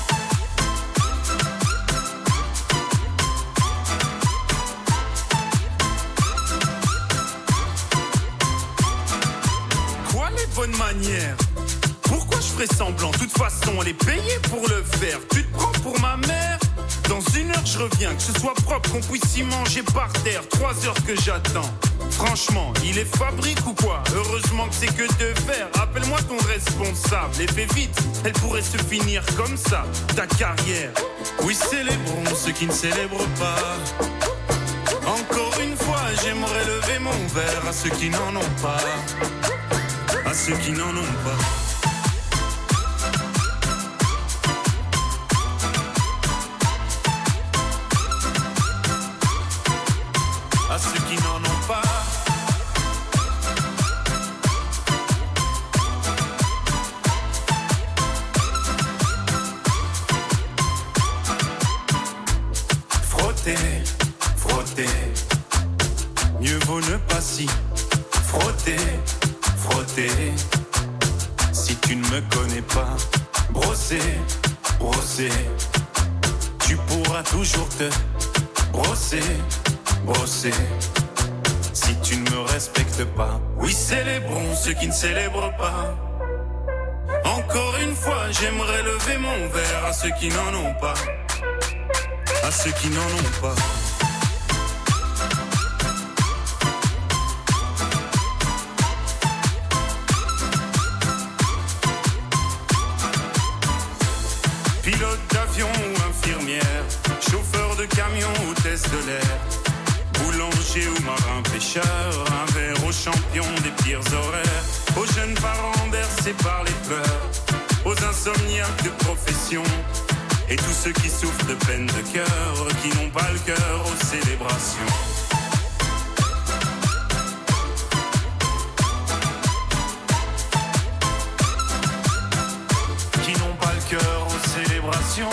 Speaker 1: Quoi les bonnes manières? Pourquoi je ferais semblant? De toute façon, elle est payée pour le faire. Tu te prends pour ma mère? Dans une heure je reviens, que ce soit propre, qu'on puisse y manger par terre. Trois heures que j'attends. Franchement, il est fabrique ou quoi? Heureusement que c'est que de verre. Appelle-moi ton responsable et fais vite, elle pourrait se finir comme ça, ta carrière. Oui, célébrons ceux qui ne célèbrent pas. Encore une fois, j'aimerais lever mon verre à ceux qui n'en ont pas. À ceux qui n'en ont pas. À ceux qui n'en ont pas. Frotter, frotter, mieux vaut ne pas si. Frotter, frotter, si tu ne me connais pas. Brosser, brosser, tu pourras toujours te brosser. Brosser, si tu ne me respectes pas. Oui, célébrons ceux qui ne célèbrent pas. Encore une fois, j'aimerais lever mon verre à ceux qui n'en ont pas. À ceux qui n'en ont pas. Pilote d'avion ou infirmière, chauffeur de camion, hôtesse de l'air, boulanger ou marin pêcheur, un verre aux champions des pires horaires, aux jeunes parents bercés par les pleurs, aux insomniaques de profession, Et tous ceux qui souffrent de peine de cœur, qui n'ont pas le cœur aux célébrations. Qui n'ont pas le cœur aux célébrations.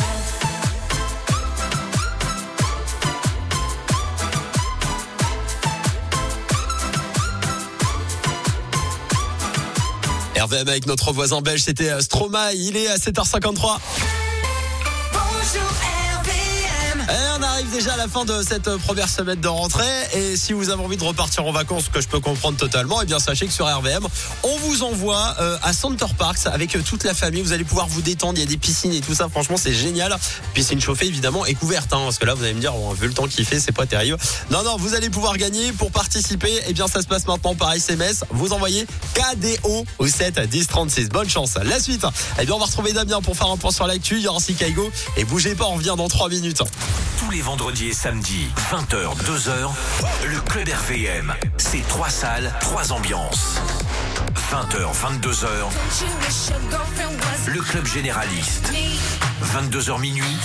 Speaker 3: R V M avec notre voisin belge, c'était Stromae, il est à sept heures cinquante-trois.
Speaker 14: Bonjour R V M.
Speaker 3: Et on arrive déjà à la fin de cette première semaine de rentrée. Et si vous avez envie de repartir en vacances, ce que je peux comprendre totalement, eh bien sachez que sur R V M, on vous envoie euh, à Center Parks avec toute la famille. Vous allez pouvoir vous détendre, il y a des piscines et tout ça. Franchement, c'est génial. Piscine chauffée évidemment et couverte, hein, parce que là, vous allez me dire, bon, vu le temps qu'il fait, c'est pas terrible. Non, non, vous allez pouvoir gagner. Pour participer, eh bien ça se passe maintenant par S M S. Vous envoyez K D O au sept dix trente-six. Bonne chance. La suite, eh bien on va retrouver Damien pour faire un point sur l'actu. Il y aura aussi Kaigo. Et bougez pas, on revient dans trois minutes.
Speaker 7: Tous les vendredis et samedis, vingt heures, deux heures, le Club R V M. C'est trois salles, trois ambiances. vingt heures, vingt-deux heures, le Club Généraliste. vingt-deux heures minuit,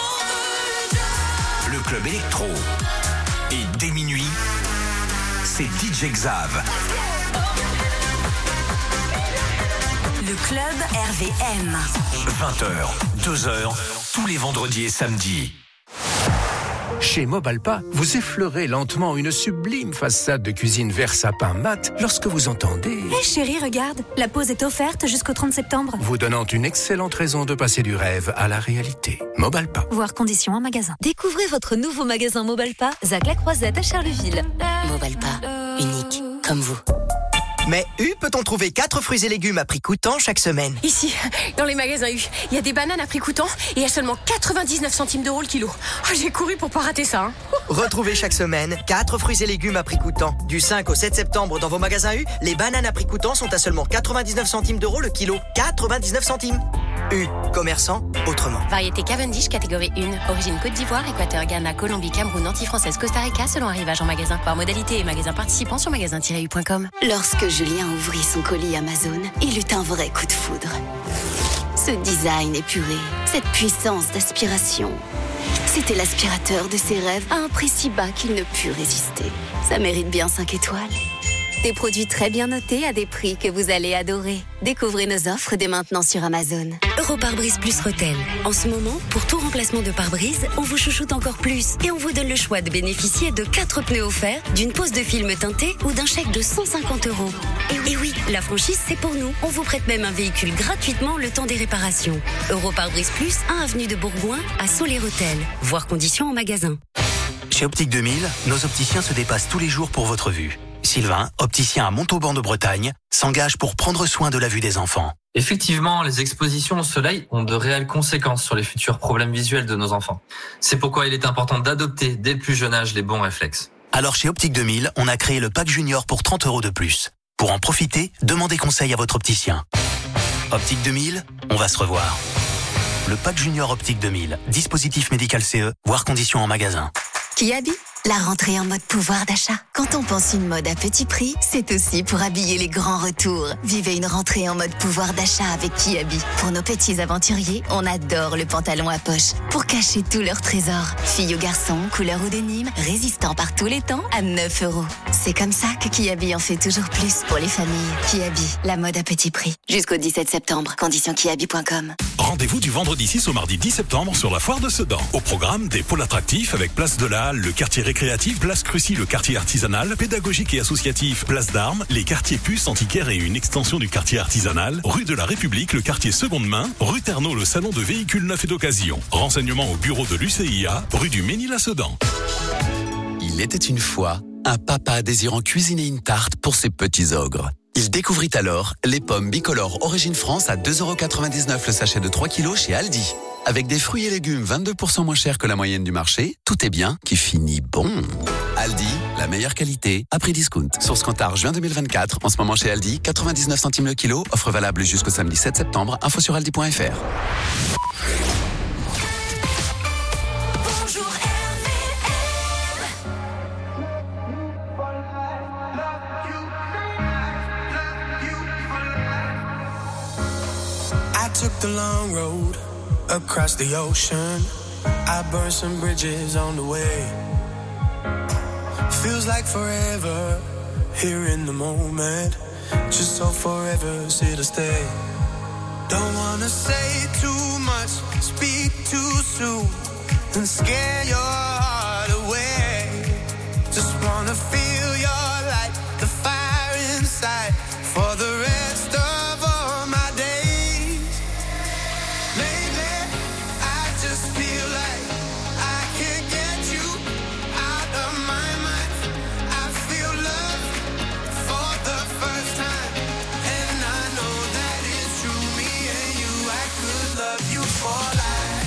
Speaker 7: le Club Électro. Et dès minuit, c'est D J Xav.
Speaker 14: Le Club R V M.
Speaker 7: vingt heures, deux heures, tous les vendredis et samedis.
Speaker 15: Chez Mobalpa, vous effleurez lentement une sublime façade de cuisine vert sapin mat lorsque vous entendez...
Speaker 24: Hé hey chérie, regarde, la pause est offerte jusqu'au trente septembre.
Speaker 15: Vous donnant une excellente raison de passer du rêve à la réalité. Mobalpa.
Speaker 24: Voir conditions en magasin.
Speaker 29: Découvrez votre nouveau magasin Mobalpa, Zac la Croisette à Charleville.
Speaker 28: Mobalpa, unique comme vous.
Speaker 16: Mais U, peut-on trouver quatre fruits et légumes à prix coûtant chaque semaine?
Speaker 17: Ici, dans les magasins U, il y a des bananes à prix coûtant et à seulement quatre-vingt-dix-neuf centimes d'euros le kilo. Oh, j'ai couru pour pas rater ça. Hein.
Speaker 16: Retrouvez chaque semaine quatre fruits et légumes à prix coûtant. Du cinq au sept septembre dans vos magasins U, les bananes à prix coûtant sont à seulement quatre-vingt-dix-neuf centimes d'euros le kilo. quatre-vingt-dix-neuf centimes. U, commerçant autrement.
Speaker 17: Variété Cavendish, catégorie un. Origine Côte d'Ivoire, Équateur, Ghana, Colombie, Cameroun, Antilles-Française, Costa Rica, selon arrivage en magasin. Par modalité et magasin participant sur magasin tiret u point com.
Speaker 13: Lorsque Julien ouvrit son colis Amazon, il eut un vrai coup de foudre. Ce design épuré, cette puissance d'aspiration. C'était l'aspirateur de ses rêves à un prix si bas qu'il ne put résister. Ça mérite bien cinq étoiles.
Speaker 26: Des produits très bien notés à des prix que vous allez adorer. Découvrez nos offres dès maintenant sur Amazon.
Speaker 28: Europare-brise plus Rotel. En ce moment, pour tout remplacement de pare-brise, on vous chouchoute encore plus et on vous donne le choix de bénéficier de quatre pneus offerts, d'une pose de film teinté ou d'un chèque de cent cinquante euros. Et oui, la franchise, c'est pour nous. On vous prête même un véhicule gratuitement le temps des réparations. Europare-brise plus, un avenue de Bourgoin à Soler-Rotel. Voir conditions en magasin.
Speaker 18: Chez Optique deux mille, nos opticiens se dépassent tous les jours pour votre vue. Sylvain, opticien à Montauban de Bretagne, s'engage pour prendre soin de la vue des enfants.
Speaker 19: Effectivement, les expositions au soleil ont de réelles conséquences sur les futurs problèmes visuels de nos enfants. C'est pourquoi il est important d'adopter dès le plus jeune âge les bons réflexes.
Speaker 18: Alors chez Optique deux mille, on a créé le pack junior pour trente euros de plus. Pour en profiter, demandez conseil à votre opticien. Optique deux mille, on va se revoir. Le pack junior Optique deux mille, dispositif médical C E, voire conditions en magasin.
Speaker 26: Kiabi, la rentrée en mode pouvoir d'achat. Quand on pense une mode à petit prix, c'est aussi pour habiller les grands retours. Vivez une rentrée en mode pouvoir d'achat avec Kiabi. Pour nos petits aventuriers, on adore le pantalon à poche. Pour cacher tous leurs trésors. Filles ou garçons, couleur ou denim, résistant par tous les temps à neuf euros. C'est comme ça que Kiabi en fait toujours plus pour les familles. Kiabi, la mode à petit prix. Jusqu'au dix-sept septembre. Conditions kiabi point com.
Speaker 20: Rendez-vous du vendredi six au mardi dix septembre sur la foire de Sedan. Au programme, des pôles attractifs avec Place de la Halle, le quartier récréatif, Place Crucy, le quartier artisanal, pédagogique et associatif, Place d'Armes, les quartiers puces, antiquaires et une extension du quartier artisanal, rue de la République, le quartier seconde main, rue Ternaux, le salon de véhicules neufs et d'occasion. Renseignements au bureau de l'U C I A, rue du Ménil à Sedan.
Speaker 21: Il était une fois un papa désirant cuisiner une tarte pour ses petits ogres. Il découvrit alors les pommes bicolores Origine France à deux euros quatre-vingt-dix-neuf le sachet de trois kilos chez Aldi. Avec des fruits et légumes vingt-deux pour cent moins chers que la moyenne du marché, tout est bien qui finit bon. Aldi, la meilleure qualité à prix discount. Source Cantar juin deux mille vingt-quatre, en ce moment chez Aldi, quatre-vingt-dix-neuf centimes le kilo, offre valable jusqu'au samedi sept septembre, info sur aldi point fr.
Speaker 1: Took the long road across the ocean. I burned some bridges on the way. Feels like forever here in the moment. Just so forever here to stay. Don't wanna say too much, speak too soon, and scare your heart away. Just wanna feel your light, the fire inside, for the rest of all my days. Lately, I just feel like I can't get you out of my mind. I feel love for the first time, and I know that it's true. Me and you, I could love you for life.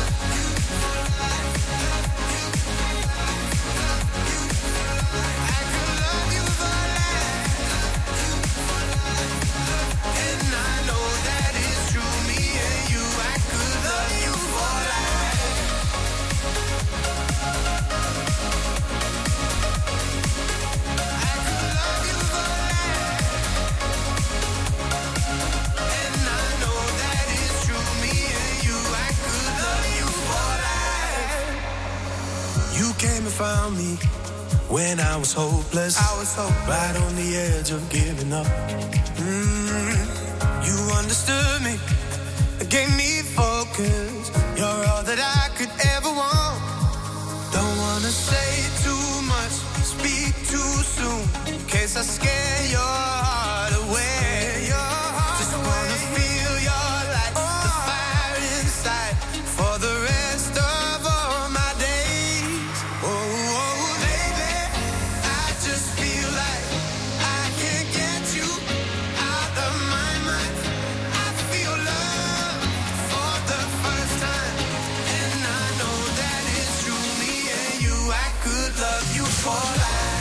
Speaker 1: Came and found me when I was hopeless. I was hopeless. Right on the edge of giving up. Mm, you understood me, gave me focus. You're all that I could ever want. Don't wanna say too much, speak too soon, in case I scare your heart away. Your heart Just away. Wanna feel your light, oh. the fire inside, for the rest of all my days. Oh, oh, baby, I just feel like I can't get you out of my mind. I feel love for the first time, and I know that it's true. Me and you, I could love you for life.